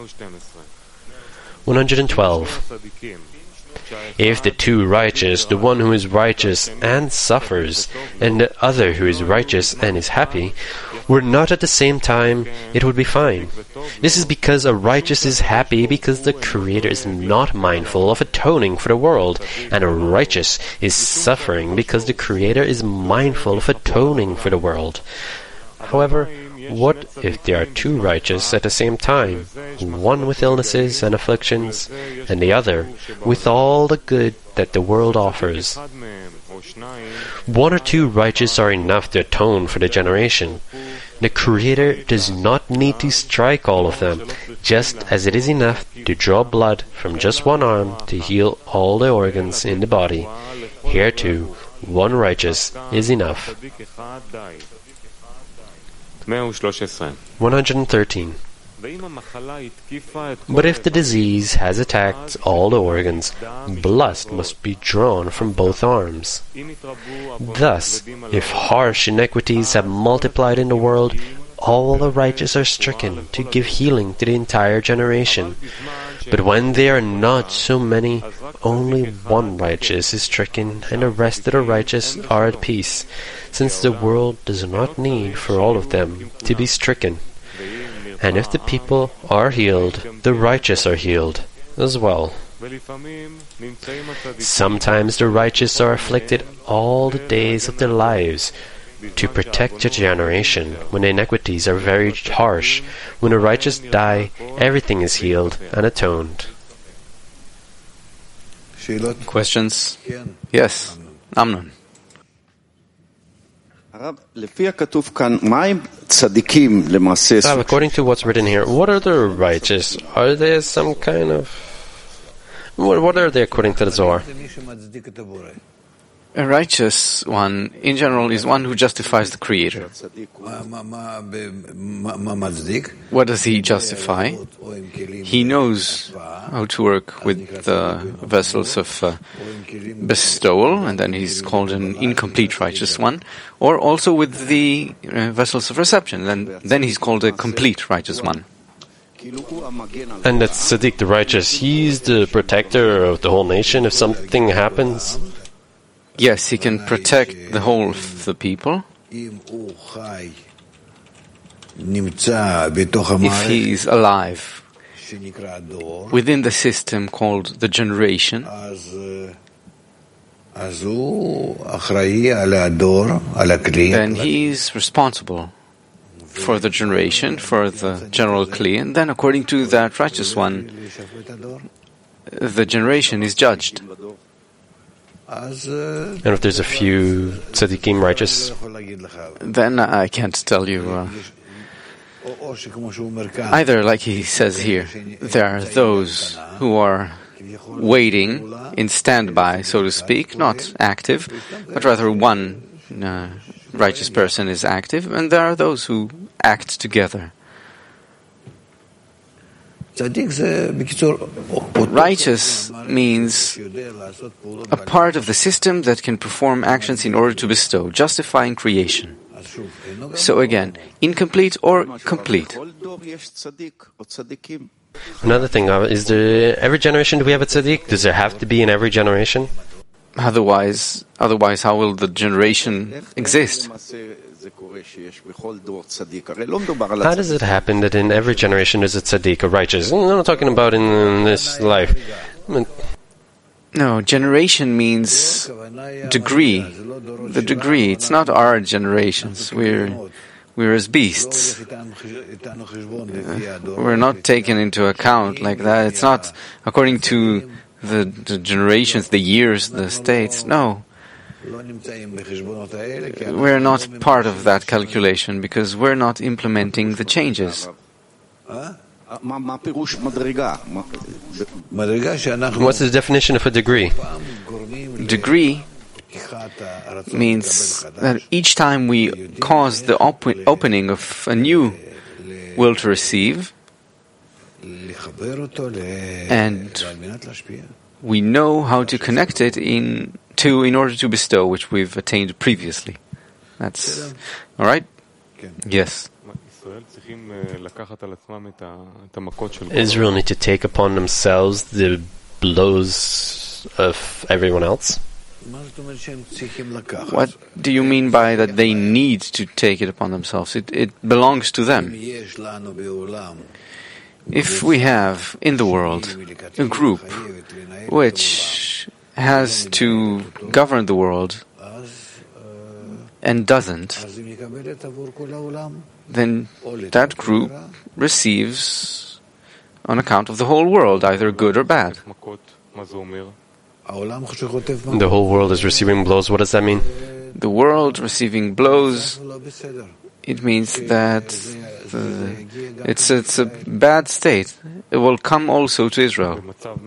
112. If the two righteous, the one who is righteous and suffers, and the other who is righteous and is happy, were not at the same time, it would be fine. This is because a righteous is happy because the Creator is not mindful of atoning for the world, and a righteous is suffering because the Creator is mindful of atoning for the world. However, what if there are two righteous at the same time, one with illnesses and afflictions, and the other with all the good that the world offers? One or two righteous are enough to atone for the generation. The Creator does not need to strike all of them, just as it is enough to draw blood from just one arm to heal all the organs in the body. Here too, one righteous is enough. 113. But if the disease has attacked all the organs, blood must be drawn from both arms. Thus, if harsh iniquities have multiplied in the world, all the righteous are stricken to give healing to the entire generation. But when they are not so many, only one righteous is stricken, and the rest of the righteous are at peace, since the world does not need for all of them to be stricken. And if the people are healed, the righteous are healed as well. Sometimes the righteous are afflicted all the days of their lives, to protect the generation when the iniquities are very harsh. When the righteous die, everything is healed and atoned. Questions? Yes. Amnon. According to what's written here, what are the righteous? Are there some kind of... What are they according to the Zohar? A righteous one, in general, is one who justifies the Creator. What does he justify? He knows how to work with the vessels of bestowal, and then he's called an incomplete righteous one, or also with the vessels of reception, and then he's called a complete righteous one. And that Tzaddik, the righteous, he's the protector of the whole nation if something happens? Yes, he can protect the whole of the people. If he is alive within the system called the generation, then he is responsible for the generation, for the general Kli, and then according to that righteous one, the generation is judged. And if there's a few tzaddikim righteous, then I can't tell you. Either, like he says here, there are those who are waiting in standby, so to speak, not active, but rather one righteous person is active, and there are those who act together. Righteous means a part of the system that can perform actions in order to bestow, justifying creation. So again, incomplete or complete. Another thing, is there every generation do we have a tzaddik? Does there have to be in every generation? Otherwise, how will the generation exist? How does it happen that in every generation there's a tzaddik, a righteous? I'm not talking about in this life. No, generation means degree. The degree. It's not our generations. We're as beasts. We're not taken into account like that. It's not according to the generations, the years, the states. No. We're not part of that calculation because we're not implementing the changes. What's the definition of a degree? Degree means that each time we cause the opening of a new will to receive, and we know how to connect it in order to bestow, which we've attained previously. That's all right? Yes. Israel need to take upon themselves the blows of everyone else? What do you mean by that they need to take it upon themselves? It belongs to them. If we have in the world a group which has to govern the world and doesn't, then that group receives on account of the whole world, either good or bad. The whole world is receiving blows. What does that mean? The world receiving blows, it means that it's a bad state. It will come also to Israel.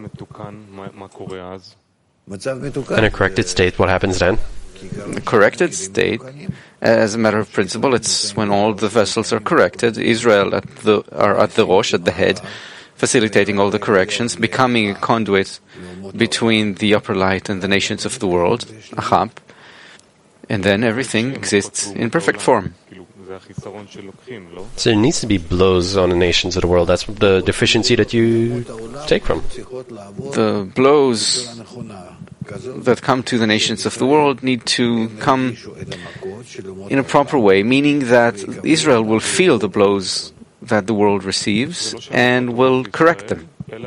In a corrected state, what happens then? The corrected state, as a matter of principle, it's when all the vessels are corrected. Israel are at the Rosh, at the head, facilitating all the corrections, becoming a conduit between the upper light and the nations of the world, Achab, and then everything exists in perfect form. So there needs to be blows on the nations of the world. That's the deficiency that you take from. The blows that come to the nations of the world need to come in a proper way, meaning that Israel will feel the blows that the world receives and will correct them.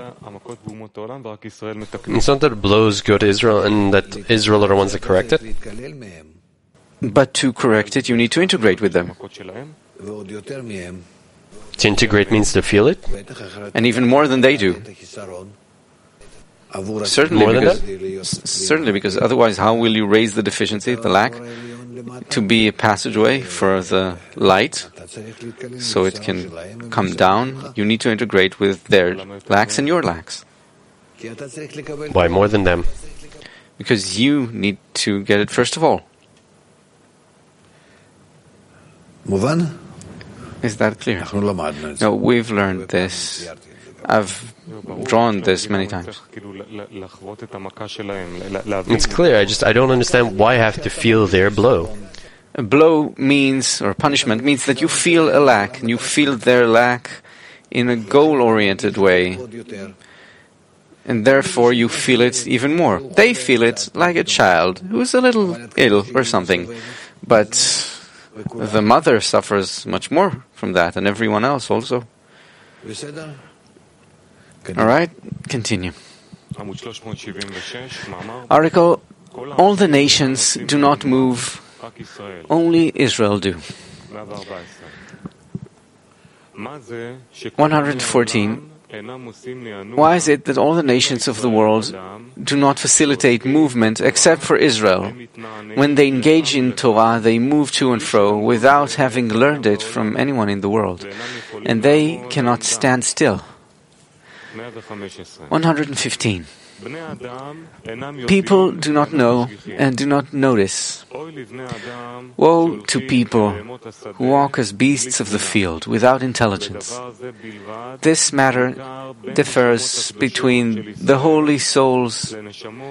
It's not that the blows go to Israel and that Israel are the ones that correct it. But to correct it, you need to integrate with them. To integrate means to feel it? And even more than they do. Certainly because otherwise how will you raise the deficiency, the lack, to be a passageway for the light so it can come down? You need to integrate with their lacks and your lacks. Why more than them? because you need to get it first of all. Is that clear? No, we've learned this. I've drawn this many times. It's clear, I don't understand why I have to feel their blow. A blow means, or punishment means that you feel a lack, and you feel their lack in a goal-oriented way. And therefore you feel it even more. They feel it like a child who is a little ill or something. But the mother suffers much more from that, and everyone else also. Alright, continue. Article, all the nations do not move, only Israel do. 114. Why is it that all the nations of the world do not facilitate movement except for Israel? When they engage in Torah, they move to and fro without having learned it from anyone in the world, and they cannot stand still. 115. People do not know and do not notice. Woe to people who walk as beasts of the field without intelligence. This matter differentiates between the holy souls of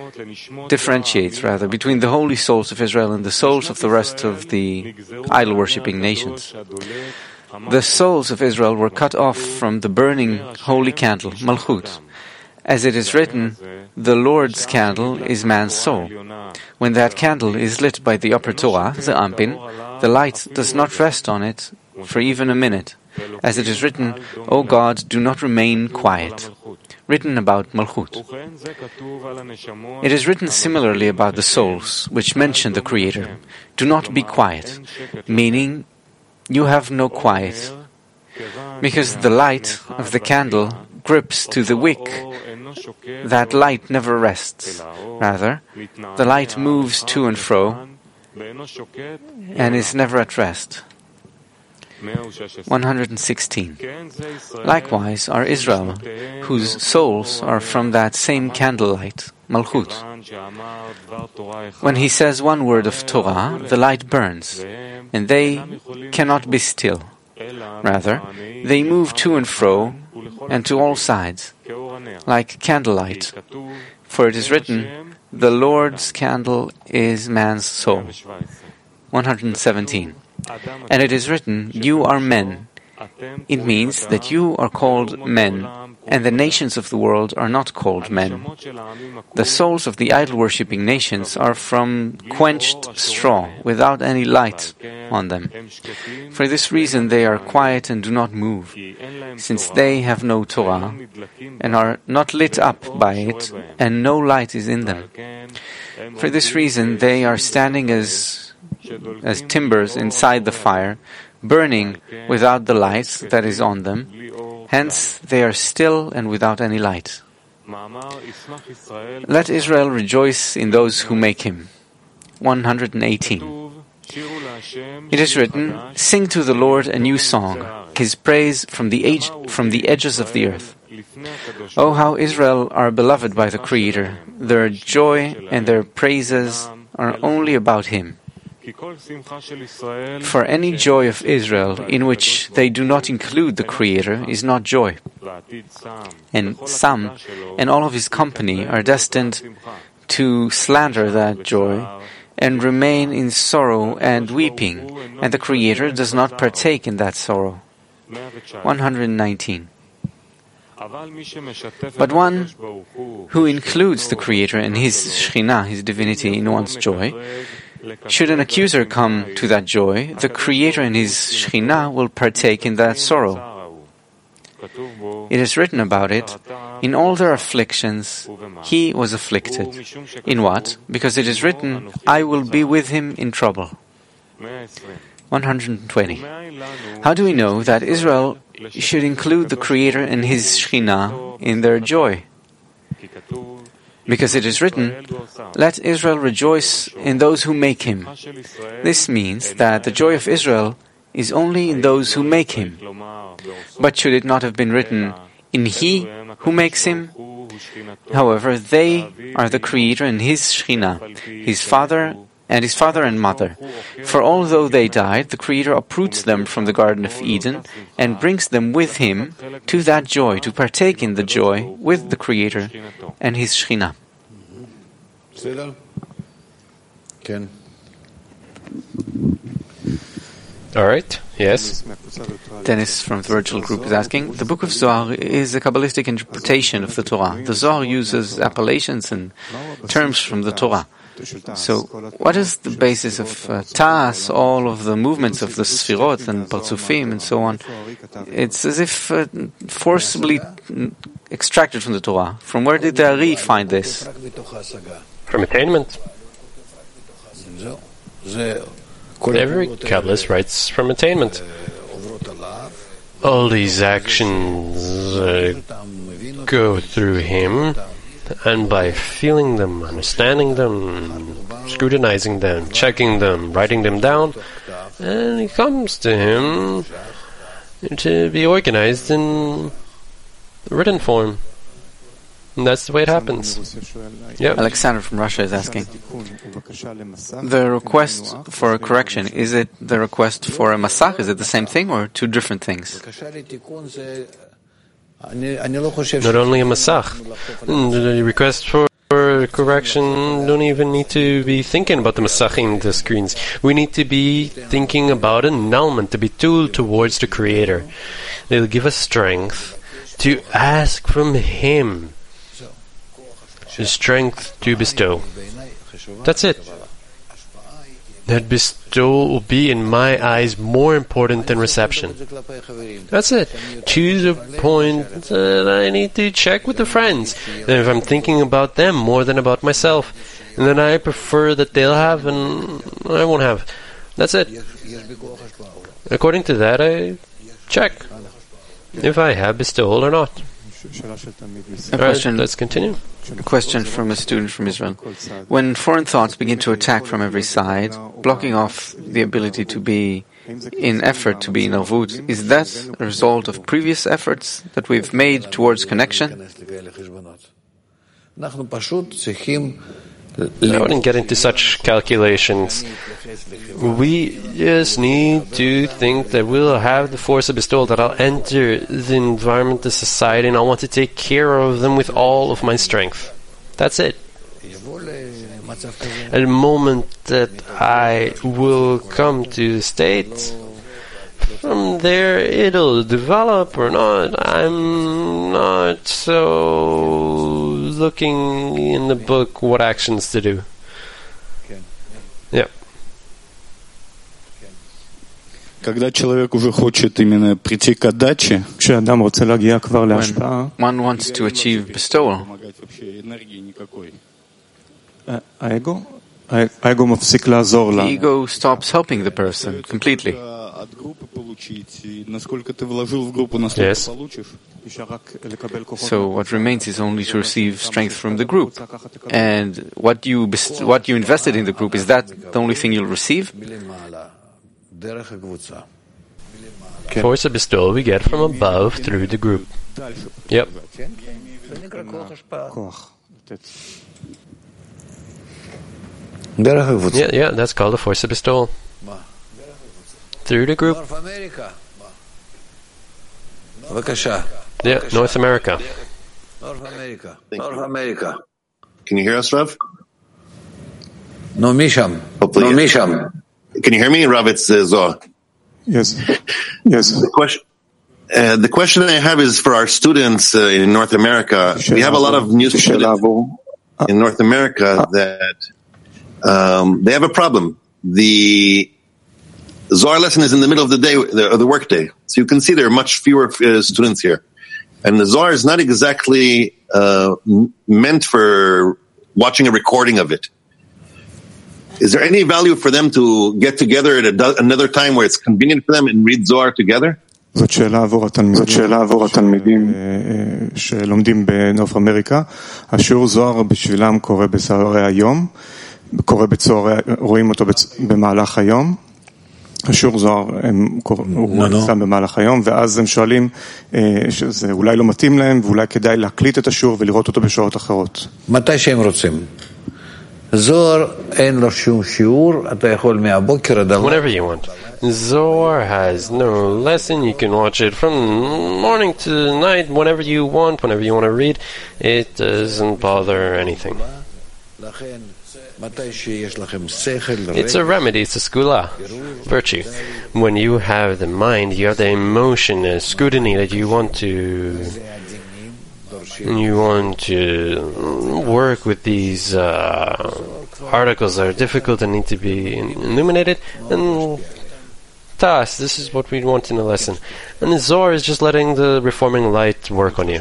Israel and the souls of the rest of the idol-worshipping nations. The souls of Israel were cut off from the burning holy candle, Malchut. As it is written, the Lord's candle is man's soul. When that candle is lit by the upper Torah, the Ampin, the light does not rest on it for even a minute. As it is written, O God, do not remain quiet. Written about Malchut. It is written similarly about the souls, which mention the Creator. Do not be quiet, meaning you have no quiet, because the light of the candle grips to the wick. That light never rests. Rather, the light moves to and fro and is never at rest. 116. Likewise are Israel, whose souls are from that same candlelight, Malchut. When he says one word of Torah, the light burns, and they cannot be still. Rather, they move to and fro and to all sides, like candlelight. For it is written, the Lord's candle is man's soul. 117. And it is written, you are men. It means that you are called men, and the nations of the world are not called men. The souls of the idol-worshipping nations are from quenched straw, without any light on them. For this reason they are quiet and do not move, since they have no Torah, and are not lit up by it, and no light is in them. For this reason they are standing as timbers inside the fire, burning without the light that is on them. Hence they are still and without any light. Let Israel rejoice in those who make him. 118. It is written, sing to the Lord a new song, his praise from the edges of the earth. Oh, how Israel are beloved by the Creator. Their joy and their praises are only about him. For any joy of Israel in which they do not include the Creator is not joy. And Sam and all of his company are destined to slander that joy and remain in sorrow and weeping, and the Creator does not partake in that sorrow. 119. But one who includes the Creator and his Shekhinah, his divinity, in one's joy, should an accuser come to that joy, the Creator and his Shekhinah will partake in that sorrow. It is written about it, in all their afflictions he was afflicted. In what? Because it is written, I will be with him in trouble. 120. How do we know that Israel should include the Creator and his Shekhinah in their joy? Because it is written, let Israel rejoice in those who make him. This means that the joy of Israel is only in those who make him. But should it not have been written, in he who makes him? However, they are the Creator and His Shekhinah, His father and mother. For although they died, the Creator uproots them from the Garden of Eden and brings them with Him to that joy, to partake in the joy with the Creator and His Shekhinah. All right. Yes. Dennis from the virtual group is asking, the Book of Zohar is a Kabbalistic interpretation of the Torah. The Zohar uses appellations and terms from the Torah. So, what is the basis of Ta'as, all of the movements of the Sfirot and Partsufim and so on? It's as if forcibly extracted from the Torah. From where did the Ari find this? From attainment. Every Kabbalist writes from attainment. All these actions go through him, and by feeling them, understanding them, scrutinizing them, checking them, writing them down, and it comes to him to be organized in written form. And that's the way it happens. Yep. Alexander from Russia is asking, the request for a correction, is it the request for a masach? Is it the same thing or two different things? Not only a masach. The request for correction don't even need to be thinking about the masaching, the screens. We need to be thinking about annulment, to be tooled towards the Creator. It'll give us strength to ask from Him. The strength to bestow. That's it. That bestowal will be, in my eyes, more important than reception. That's it. To the point that I need to check with the friends. Then if I'm thinking about them more than about myself, and then I prefer that they'll have and I won't have. That's it. According to that, I check if I have bestowal or not. Let's continue. A question from a student from Israel. When foreign thoughts begin to attack from every side, blocking off the ability to be in effort to be in Arvut, is that a result of previous efforts that we've made towards connection? I wouldn't get into such calculations. We just need to think that we'll have the force of bestowal, that I'll enter the environment, the society, and I want to take care of them with all of my strength. That's it. At the moment that I will come to the state, from there it'll develop or not. I'm not so looking in the book what actions to do. Yeah. Когда человек уже хочет именно прийти к отдаче, when one wants to achieve bestowal, the ego stops helping the person completely. Yes. So what remains is only to receive strength from the group. And what you invested in the group, is that the only thing you'll receive? Force of bestowal we get from above through the group. Yep. Yeah, that's called the force of bestowal. Through the group. Yeah, North America. North America. Can you hear us, Rav? No, Misham. Hopefully, no, Misham. Can you hear me, Rav? It's Zohar. Yes. Yes. The question I have is for our students in North America. We have a lot of new students in North America that they have a problem. The Zohar lesson is in the middle of the day, of the work day. So you can see there are much fewer students here. And the Zohar is not exactly meant for watching a recording of it. Is there any value for them to get together at another time where it's convenient for them and read Zohar together? זאת שאלה עבור התלמידים שלומדים בנוף אמריקה. השיעור זוהר בשבילם קורה בצהרי היום, רואים אותו במהלך היום. השיעור זוהר הוא נעשה במהלך היום, ואז הם שואלים שזה אולי לא מתאים להם, ואולי כדאי להקליט את השיעור ולראות אותו בשעות אחרות. מתי שהם רוצים. זוהר אין לו שום שיעור, אתה יכול מהבוקר עד הלילה. Whenever you want. Zohar has no lesson. You can watch it from morning to night, whenever you want to read. It doesn't bother anything. It's a remedy, it's a skula, virtue. When you have the mind, you have the emotion, a scrutiny that you want to work with these articles that are difficult and need to be illuminated, and Tas, this is what we want in the lesson. And the Zohar is just letting the reforming light work on you.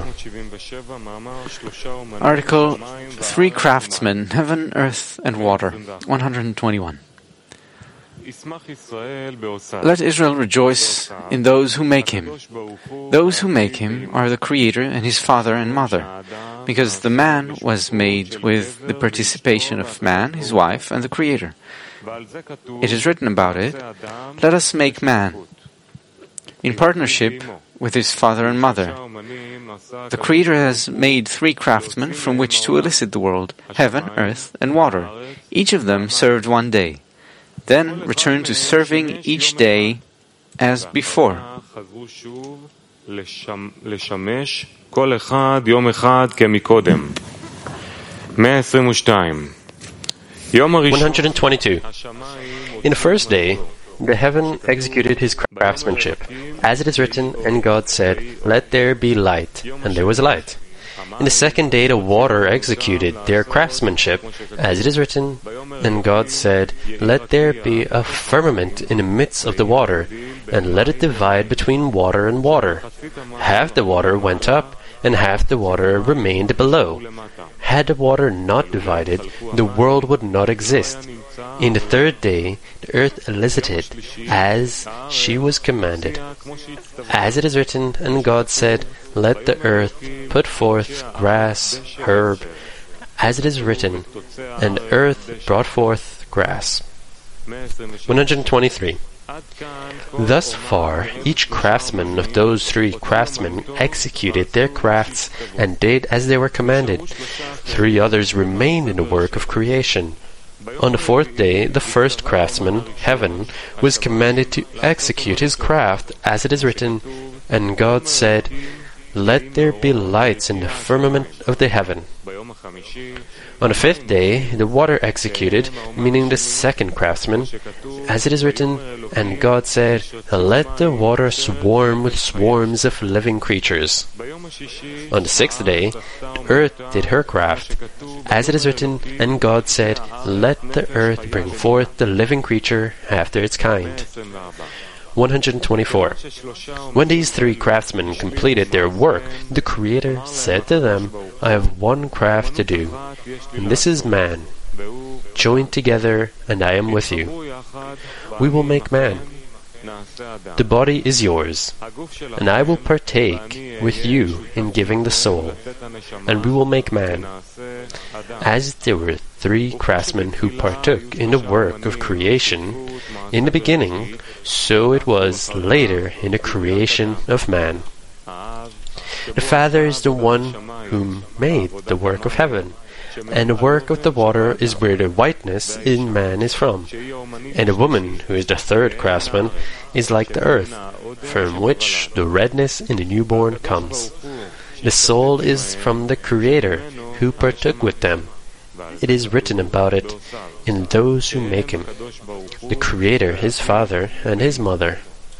Article 3 Craftsmen, Heaven, Earth and Water, 121. Let Israel rejoice in those who make him. Those who make him are the Creator and his father and mother, because the man was made with the participation of man, his wife, and the Creator. It is written about it, let us make man, in partnership with his father and mother. The Creator has made 3 craftsmen from which to elicit the world, heaven, earth, and water. Each of them served one day, then returned to serving each day as before. 122. In the first day, the heaven executed his craftsmanship. As it is written, and God said, let there be light, and there was light. In the second day, the water executed their craftsmanship. As it is written, and God said, let there be a firmament in the midst of the water, and let it divide between water and water. Half the water went up, and half the water remained below. Had the water not divided, the world would not exist. In the third day, the earth elicited as she was commanded. As it is written, and God said, let the earth put forth grass, herb, as it is written, and earth brought forth grass. 123. Thus far, each craftsman of those 3 craftsmen executed their crafts and did as they were commanded. 3 others remained in the work of creation. On the 4th day, the first craftsman, heaven, was commanded to execute his craft, as it is written, and God said, let there be lights in the firmament of the heaven. On the 5th day, the water executed, meaning the second craftsman, as it is written, and God said, let the water swarm with swarms of living creatures. On the 6th day, the earth did her craft, as it is written, and God said, let the earth bring forth the living creature after its kind. 124. When these 3 craftsmen completed their work, the Creator said to them, I have one craft to do, and this is man. Join together, and I am with you. We will make man. The body is yours, and I will partake with you in giving the soul, and we will make man. As there were 3 craftsmen who partook in the work of creation in the beginning, so it was later in the creation of man. The Father is the one who made the work of heaven, and the work of the water is where the whiteness in man is from. And the woman, who is the 3rd craftsman, is like the earth, from which the redness in the newborn comes. The soul is from the Creator, who partook with them. It is written about it in those who make him, the Creator, his father, and his mother.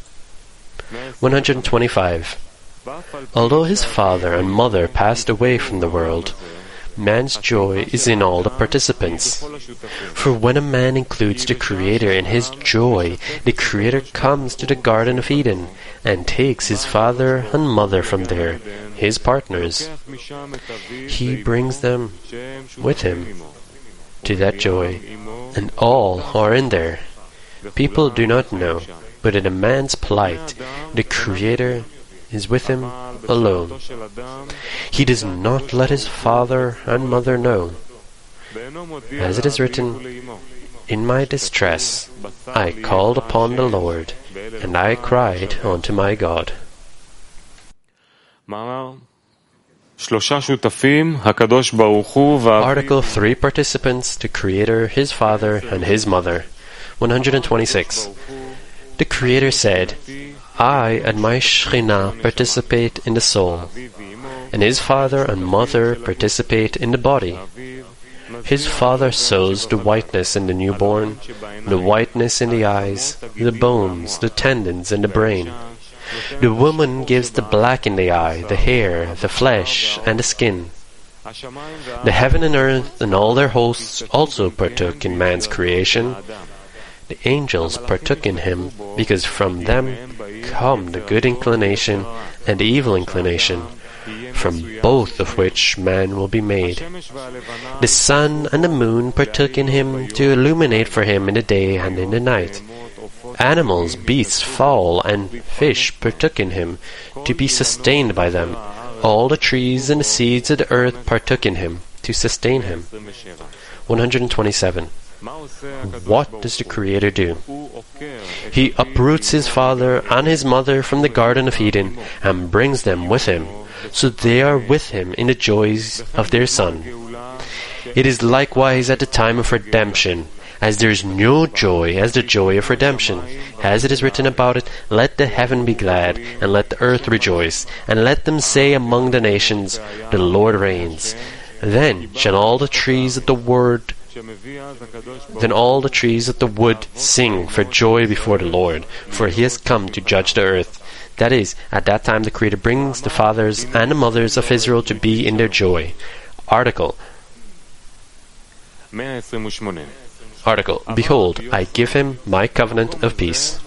125. Although his father and mother passed away from the world, man's joy is in all the participants. For when a man includes the Creator in his joy, the Creator comes to the Garden of Eden and takes his father and mother from there, his partners. He brings them with him to that joy, and all are in there. People do not know, but in a man's plight, the Creator is with him alone. He does not let his father and mother know. As it is written, In my distress I called upon the Lord, and I cried unto my God. Article 3 participants, the Creator, His Father, and His Mother. 126. The Creator said, I and my Shekhinah participate in the soul, and His Father and Mother participate in the body. His Father sows the whiteness in the newborn, the whiteness in the eyes, the bones, the tendons, and the brain. The woman gives the black in the eye, the hair, the flesh, and the skin. The heaven and earth and all their hosts also partook in man's creation. The angels partook in him, because from them come the good inclination and the evil inclination, from both of which man will be made. The sun and the moon partook in him to illuminate for him in the day and in the night. Animals, beasts, fowl, and fish partook in him, to be sustained by them. All the trees and the seeds of the earth partook in him, to sustain him. 127. What does the Creator do? He uproots his father and his mother from the Garden of Eden, and brings them with him, so they are with him in the joys of their Son. It is likewise at the time of redemption, as there is no joy as the joy of redemption. As it is written about it, let the heaven be glad, and let the earth rejoice, and let them say among the nations, the Lord reigns. Then shall all the trees of the wood sing for joy before the Lord, for he has come to judge the earth. That is, at that time the Creator brings the fathers and the mothers of Israel to be in their joy. Article, behold, I give him my covenant of peace.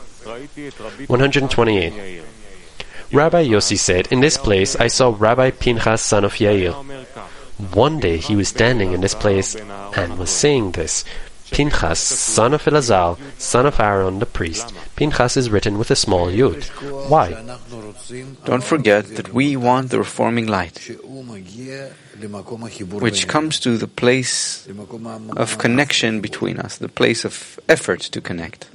128. Rabbi Yossi said, in this place I saw Rabbi Pinchas son of Yair. One day he was standing in this place and was saying this. Pinchas, son of Elazar, son of Aaron the priest. Pinchas is written with a small yud. Why? Don't forget that we want the reforming light, which comes to the place of connection between us, the place of effort to connect.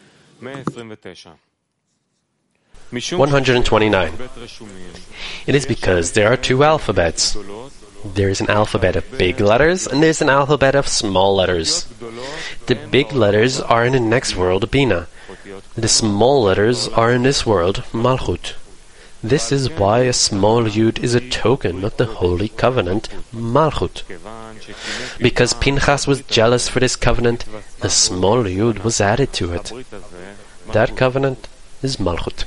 129. It is because there are two alphabets. There is an alphabet of big letters, and there is an alphabet of small letters. The big letters are in the next world, Bina. The small letters are in this world, Malchut. This is why a small yud is a token of the Holy Covenant, Malchut. Because Pinchas was jealous for this covenant, a small yud was added to it. That covenant is Malchut.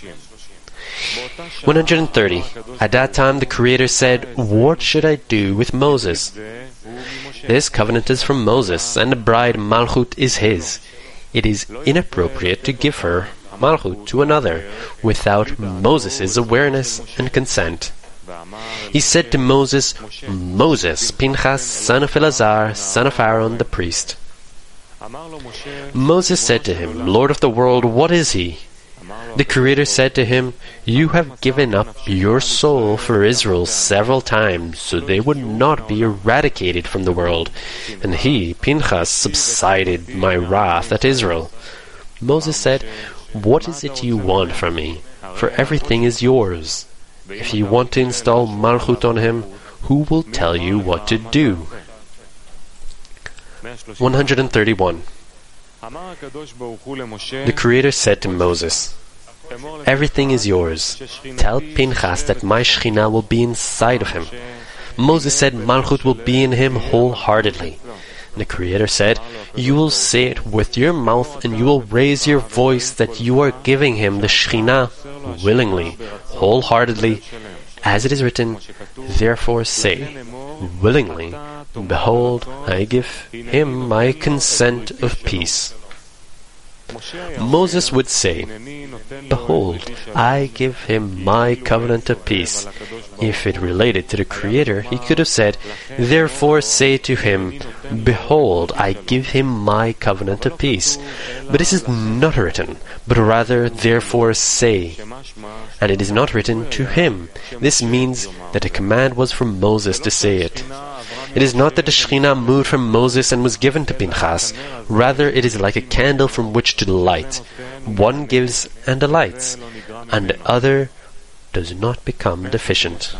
130. At that time the Creator said, what should I do with Moses? This covenant is from Moses, and the bride Malchut is his. It is inappropriate to give her, Malchut, to another, without Moses' awareness and consent. He said to Moses, Moses, Pinchas, son of Elazar, son of Aaron the priest. Moses said to him, Lord of the world, what is he? The Creator said to him, you have given up your soul for Israel several times, so they would not be eradicated from the world. And he, Pinchas, subsided my wrath at Israel. Moses said, what is it you want from me? For everything is yours. If you want to install Malchut on him, who will tell you what to do? 131. The Creator said to Moses, everything is yours. Tell Pinchas that my Shekhinah will be inside of him. Moses said Malchut will be in him wholeheartedly. The Creator said, you will say it with your mouth, and you will raise your voice that you are giving him the Shekhinah willingly, wholeheartedly, as it is written, therefore say, willingly, behold, I give him my consent of peace. Moses would say, behold, I give him my covenant of peace. If it related to the Creator, he could have said, therefore say to him, behold, I give him my covenant of peace. But this is not written, but rather, therefore say. And it is not written to him. This means that the command was for Moses to say it. It is not that the Shekhinah moved from Moses and was given to Pinchas. Rather, it is like a candle from which to light. One gives and delights, and the other does not become deficient.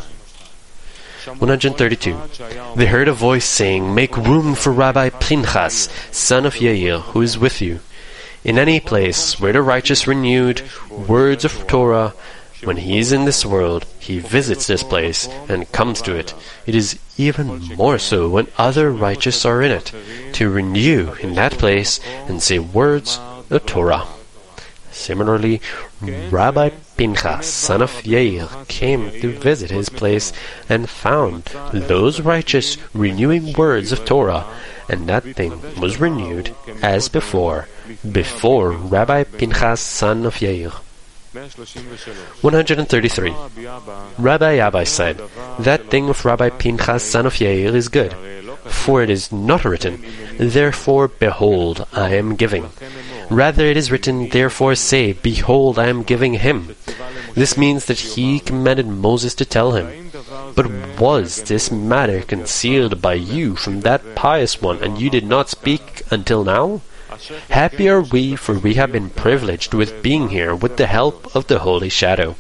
132. They heard a voice saying, "Make room for Rabbi Pinchas, son of Yair, who is with you." In any place where the righteous renewed words of Torah, when he is in this world, he visits this place and comes to it. It is even more so when other righteous are in it, to renew in that place and say words of Torah. Similarly, Rabbi Pinchas, son of Yair, came to visit his place and found those righteous renewing words of Torah, and that thing was renewed as before Rabbi Pinchas, son of Yair. 133. Rabbi Abbai said, "That thing of Rabbi Pinchas, son of Yair, is good, for it is not written, 'Therefore, behold, I am giving.' Rather it is written, 'Therefore say, behold, I am giving him.' This means that he commanded Moses to tell him. But was this matter concealed by you from that pious one, and you did not speak until now? Happy are we, for we have been privileged with being here with the help of the Holy Shadow."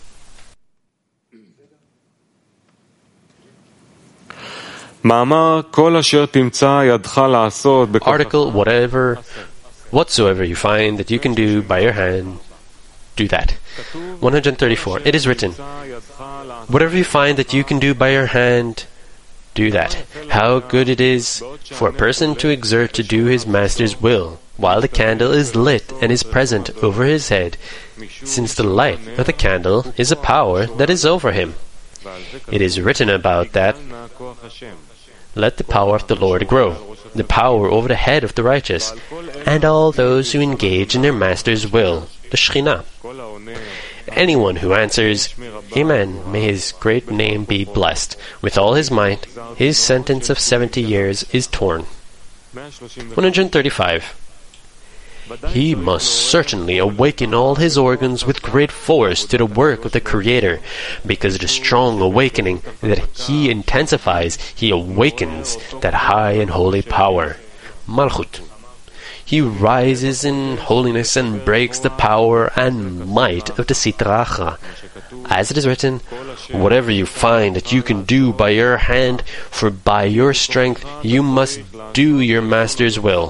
Article, whatsoever you find that you can do by your hand, do that. 134. It is written, "Whatever you find that you can do by your hand, do that." How good it is for a person to exert to do his master's will, while the candle is lit and is present over his head, since the light of the candle is a power that is over him. It is written about that, "Let the power of the Lord grow, the power over the head of the righteous, and all those who engage in their master's will, the Shekhinah." Anyone who answers, "Amen, may his great name be blessed," with all his might, his sentence of 70 years is torn. 135. He must certainly awaken all his organs with great force to the work of the Creator, because the strong awakening that he intensifies, he awakens that high and holy power, Malchut. He rises in holiness and breaks the power and might of the Sitra Achra. As it is written, "Whatever you find that you can do by your hand, for by your strength you must do your master's will."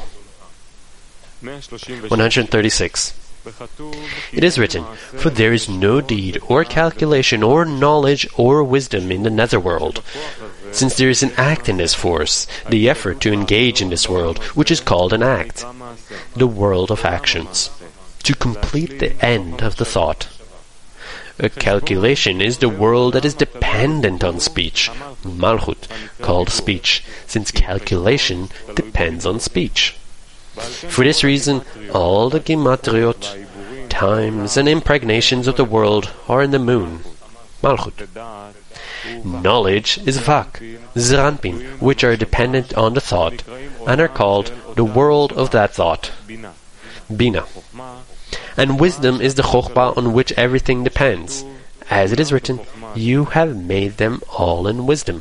136. It is written, "For there is no deed or calculation or knowledge or wisdom in the netherworld." Since there is an act in this force, the effort to engage in this world, which is called an act, the world of actions, to complete the end of the thought. A calculation is the world that is dependent on speech, Malchut, called speech, since calculation depends on speech. For this reason, all the gematriot, times, and impregnations of the world are in the moon, Malchut. Knowledge is Vak, Zeranpin, which are dependent on the thought, and are called the world of that thought, Bina. And wisdom is the Chokhmah on which everything depends. As it is written, "You have made them all in wisdom."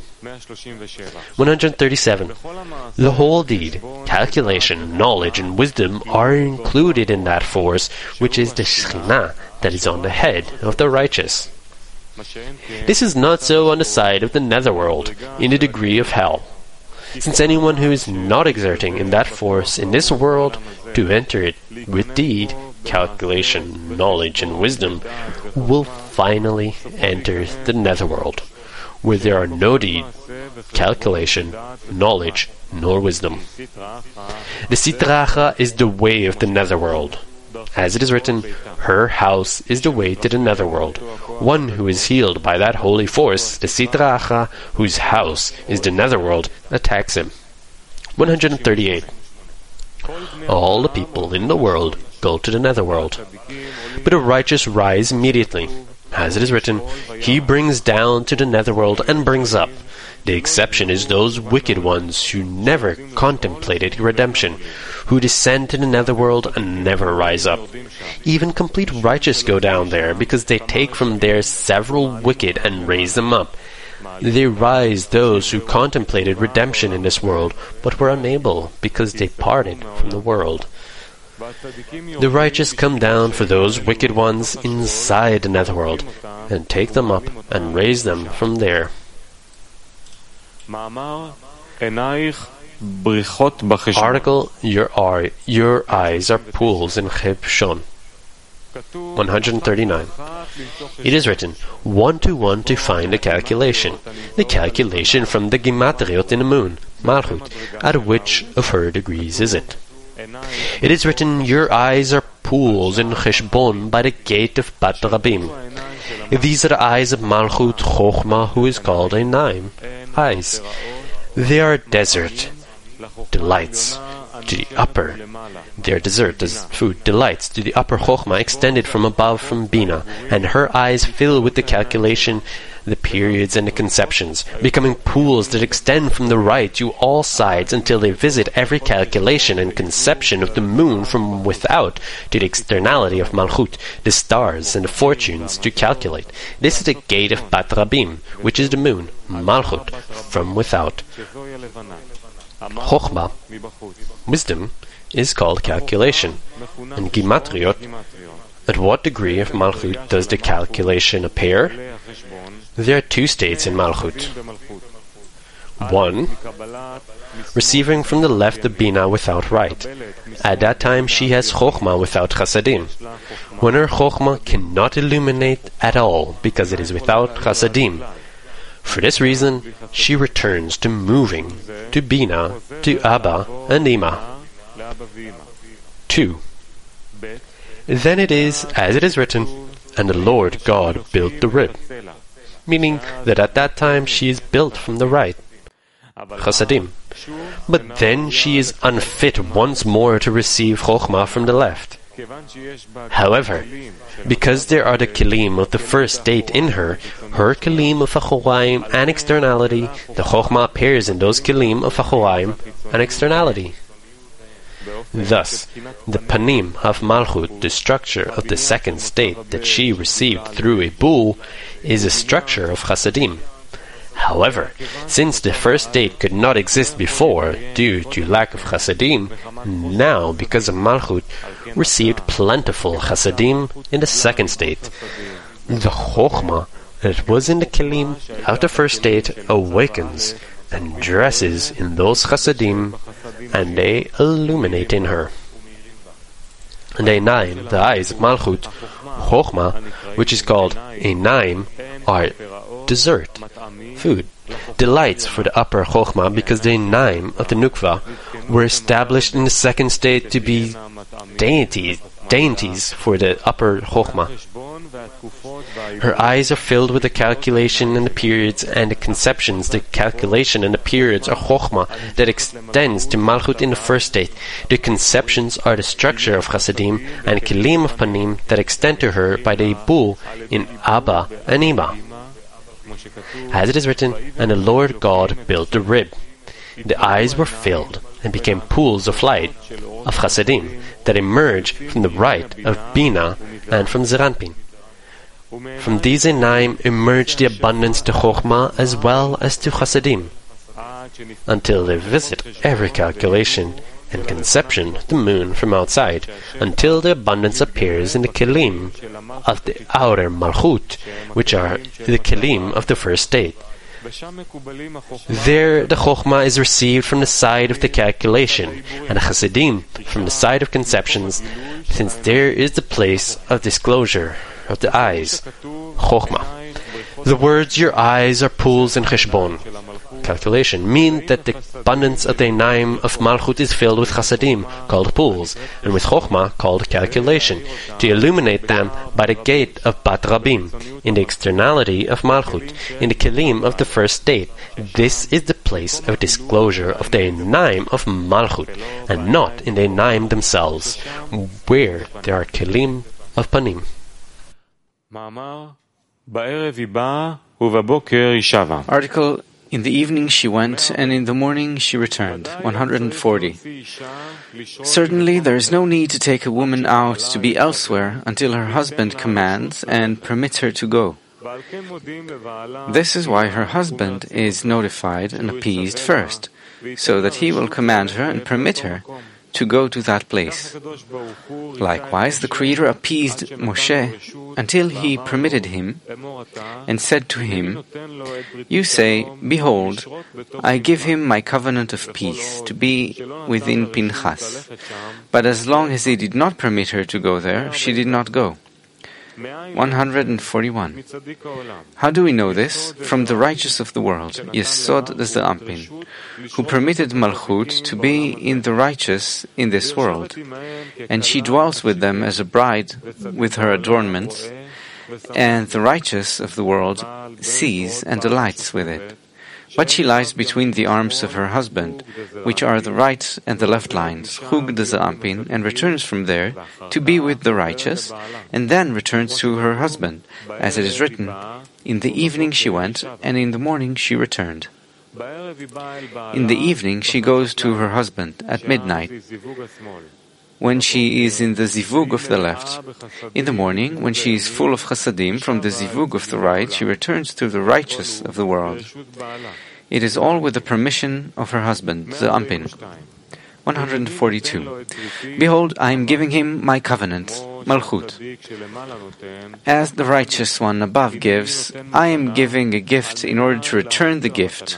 137. The whole deed, calculation, knowledge, and wisdom are included in that force which is the Shekhinah that is on the head of the righteous. This is not so on the side of the netherworld, in the degree of hell. Since anyone who is not exerting in that force in this world to enter it with deed, calculation, knowledge, and wisdom, will finally enter the netherworld, where there are no deed, calculation, knowledge, nor wisdom. The Sitra Achra is the way of the netherworld. As it is written, "Her house is the way to the netherworld." One who is healed by that holy force, the Sitra Achra, whose house is the netherworld, attacks him. 138. All the people in the world go to the netherworld, but the righteous rise immediately. As it is written, "He brings down to the netherworld and brings up." The exception is those wicked ones who never contemplated redemption, who descend to the netherworld and never rise up. Even complete righteous go down there, because they take from there several wicked and raise them up. They rise those who contemplated redemption in this world, but were unable because they parted from the world. The righteous come down for those wicked ones inside the netherworld, and take them up and raise them from there. Article, your eyes are pools in Cheb Shon. 139. It is written, 1 to find the calculation from the Gematriot in the moon, Malchut, at which of her degrees is it? It is written, your eyes are pools in Cheshbon by the gate of Bat Rabim. These are the eyes of Malchut Chochmah, who is called Einaim, eyes. They are desert, delights to the upper. Their dessert as food delights to the upper Chochmah extended from above from Bina, and her eyes fill with the calculation, the periods and the conceptions, becoming pools that extend from the right to all sides until they visit every calculation and conception of the moon from without to the externality of Malchut, the stars and the fortunes to calculate. This is the gate of Bat Rabim, which is the moon, Malchut, from without. Chochmah, wisdom, is called calculation, and Gematriot, at what degree of Malchut does the calculation appear? There are 2 states in Malchut. 1. Receiving from the left the Bina without right. At that time she has Chochmah without Chasadim. When her Chochmah cannot illuminate at all because it is without Chasadim. For this reason, she returns to moving, to Bina, to Abba and Ima. 2. Then it is, as it is written, and the Lord God built the rib. Meaning that at that time she is built from the right, Chasadim. But then she is unfit once more to receive Chochmah from the left. However, because there are the Kelim of the first state in her Kelim of Achoraim and externality, the Chochmah appears in those Kelim of Achoraim and externality. Thus, the Panim of Malchut, the structure of the second state that she received through a bull, is a structure of Chasadim. However, since the first state could not exist before due to lack of Chasadim, now, because of Malchut, received plentiful Chasadim in the second state. The Chochmah that was in the Kelim of the first state awakens and dresses in those Chasadim, and they illuminate in her. And Einaim, the eyes of Malchut, Chochmah, which is called Einaim, are dessert, food, delights for the upper Chochmah, because the Einaim of the Nukva were established in the second state to be dainties for the upper Chochmah. Her eyes are filled with the calculation and the periods and the conceptions. The calculation and the periods are Chochmah that extends to Malchut in the first state. The conceptions are the structure of Chasadim and Kelim of Panim that extend to her by the Ibul in Abba and Ima. As it is written, and the Lord God built the rib. The eyes were filled and became pools of light, of Chasadim, that emerge from the right of Bina and from Zeranpin. From these Einaim emerge the abundance to Chochmah as well as to Chasadim, until they visit every calculation and conception of the moon from outside, until the abundance appears in the Kelim of the outer Malchut, which are the Kelim of the first state. There the Chochmah is received from the side of the calculation, and the Chasadim from the side of conceptions, since there is the place of disclosure of the eyes, Chochmah. The words your eyes are pools in Cheshbon, calculation, mean that the abundance of the Einaim of Malchut is filled with Chasadim, called pools, and with Chochmah, called calculation, to illuminate them by the gate of Bat Rabim, in the externality of Malchut, in the Kelim of the first state. This is the place of disclosure of the Einaim of Malchut, and not in the Einaim themselves, where there are Kelim of Panim. Article, in the evening she went, and in the morning she returned. 140. Certainly there is no need to take a woman out to be elsewhere until her husband commands and permits her to go. This is why her husband is notified and appeased first, so that he will command her and permit her to go to that place. Likewise, the Creator appeased Moshe until he permitted him and said to him, "You say, behold, I give him my covenant of peace to be within Pinchas." But as long as he did not permit her to go there, she did not go. 141. How do we know this? From the righteous of the world, Yesod Ze'ampin, who permitted Malchut to be in the righteous in this world, and she dwells with them as a bride with her adornments, and the righteous of the world sees and delights with it. But she lies between the arms of her husband, which are the right and the left lines, Chug de Ze'ampin, and returns from there to be with the righteous, and then returns to her husband, as it is written, "In the evening she went, and in the morning she returned." In the evening she goes to her husband at midnight, when she is in the zivug of the left. In the morning, when she is full of chasadim from the zivug of the right, she returns to the righteous of the world. It is all with the permission of her husband, the Ze'ampin. 142. Behold, I am giving him my covenant, Malchut. As the righteous one above gives, I am giving a gift in order to return the gift.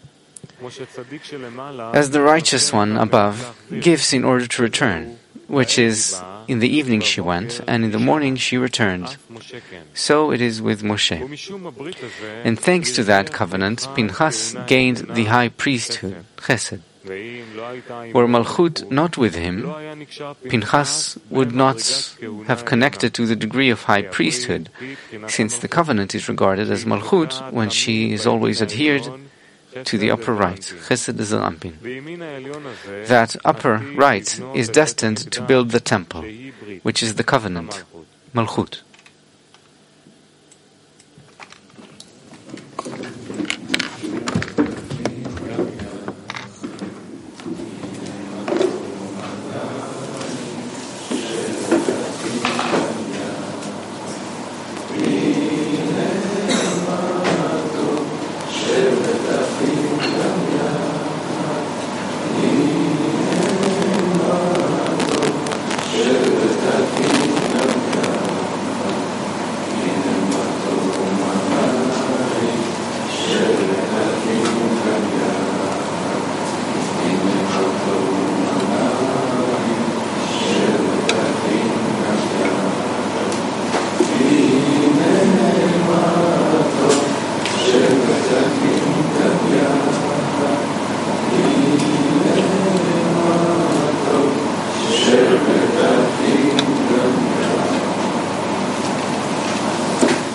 As the righteous one above gives in order to return, which is, in the evening she went, and in the morning she returned. So it is with Moshe. And thanks to that covenant, Pinchas gained the high priesthood, Chesed. Were Malchut not with him, Pinchas would not have connected to the degree of high priesthood, since the covenant is regarded as Malchut when she is always adhered to the upper right, Chesed Ze'ampin. That upper right is destined to build the temple, which is the covenant, Malchut.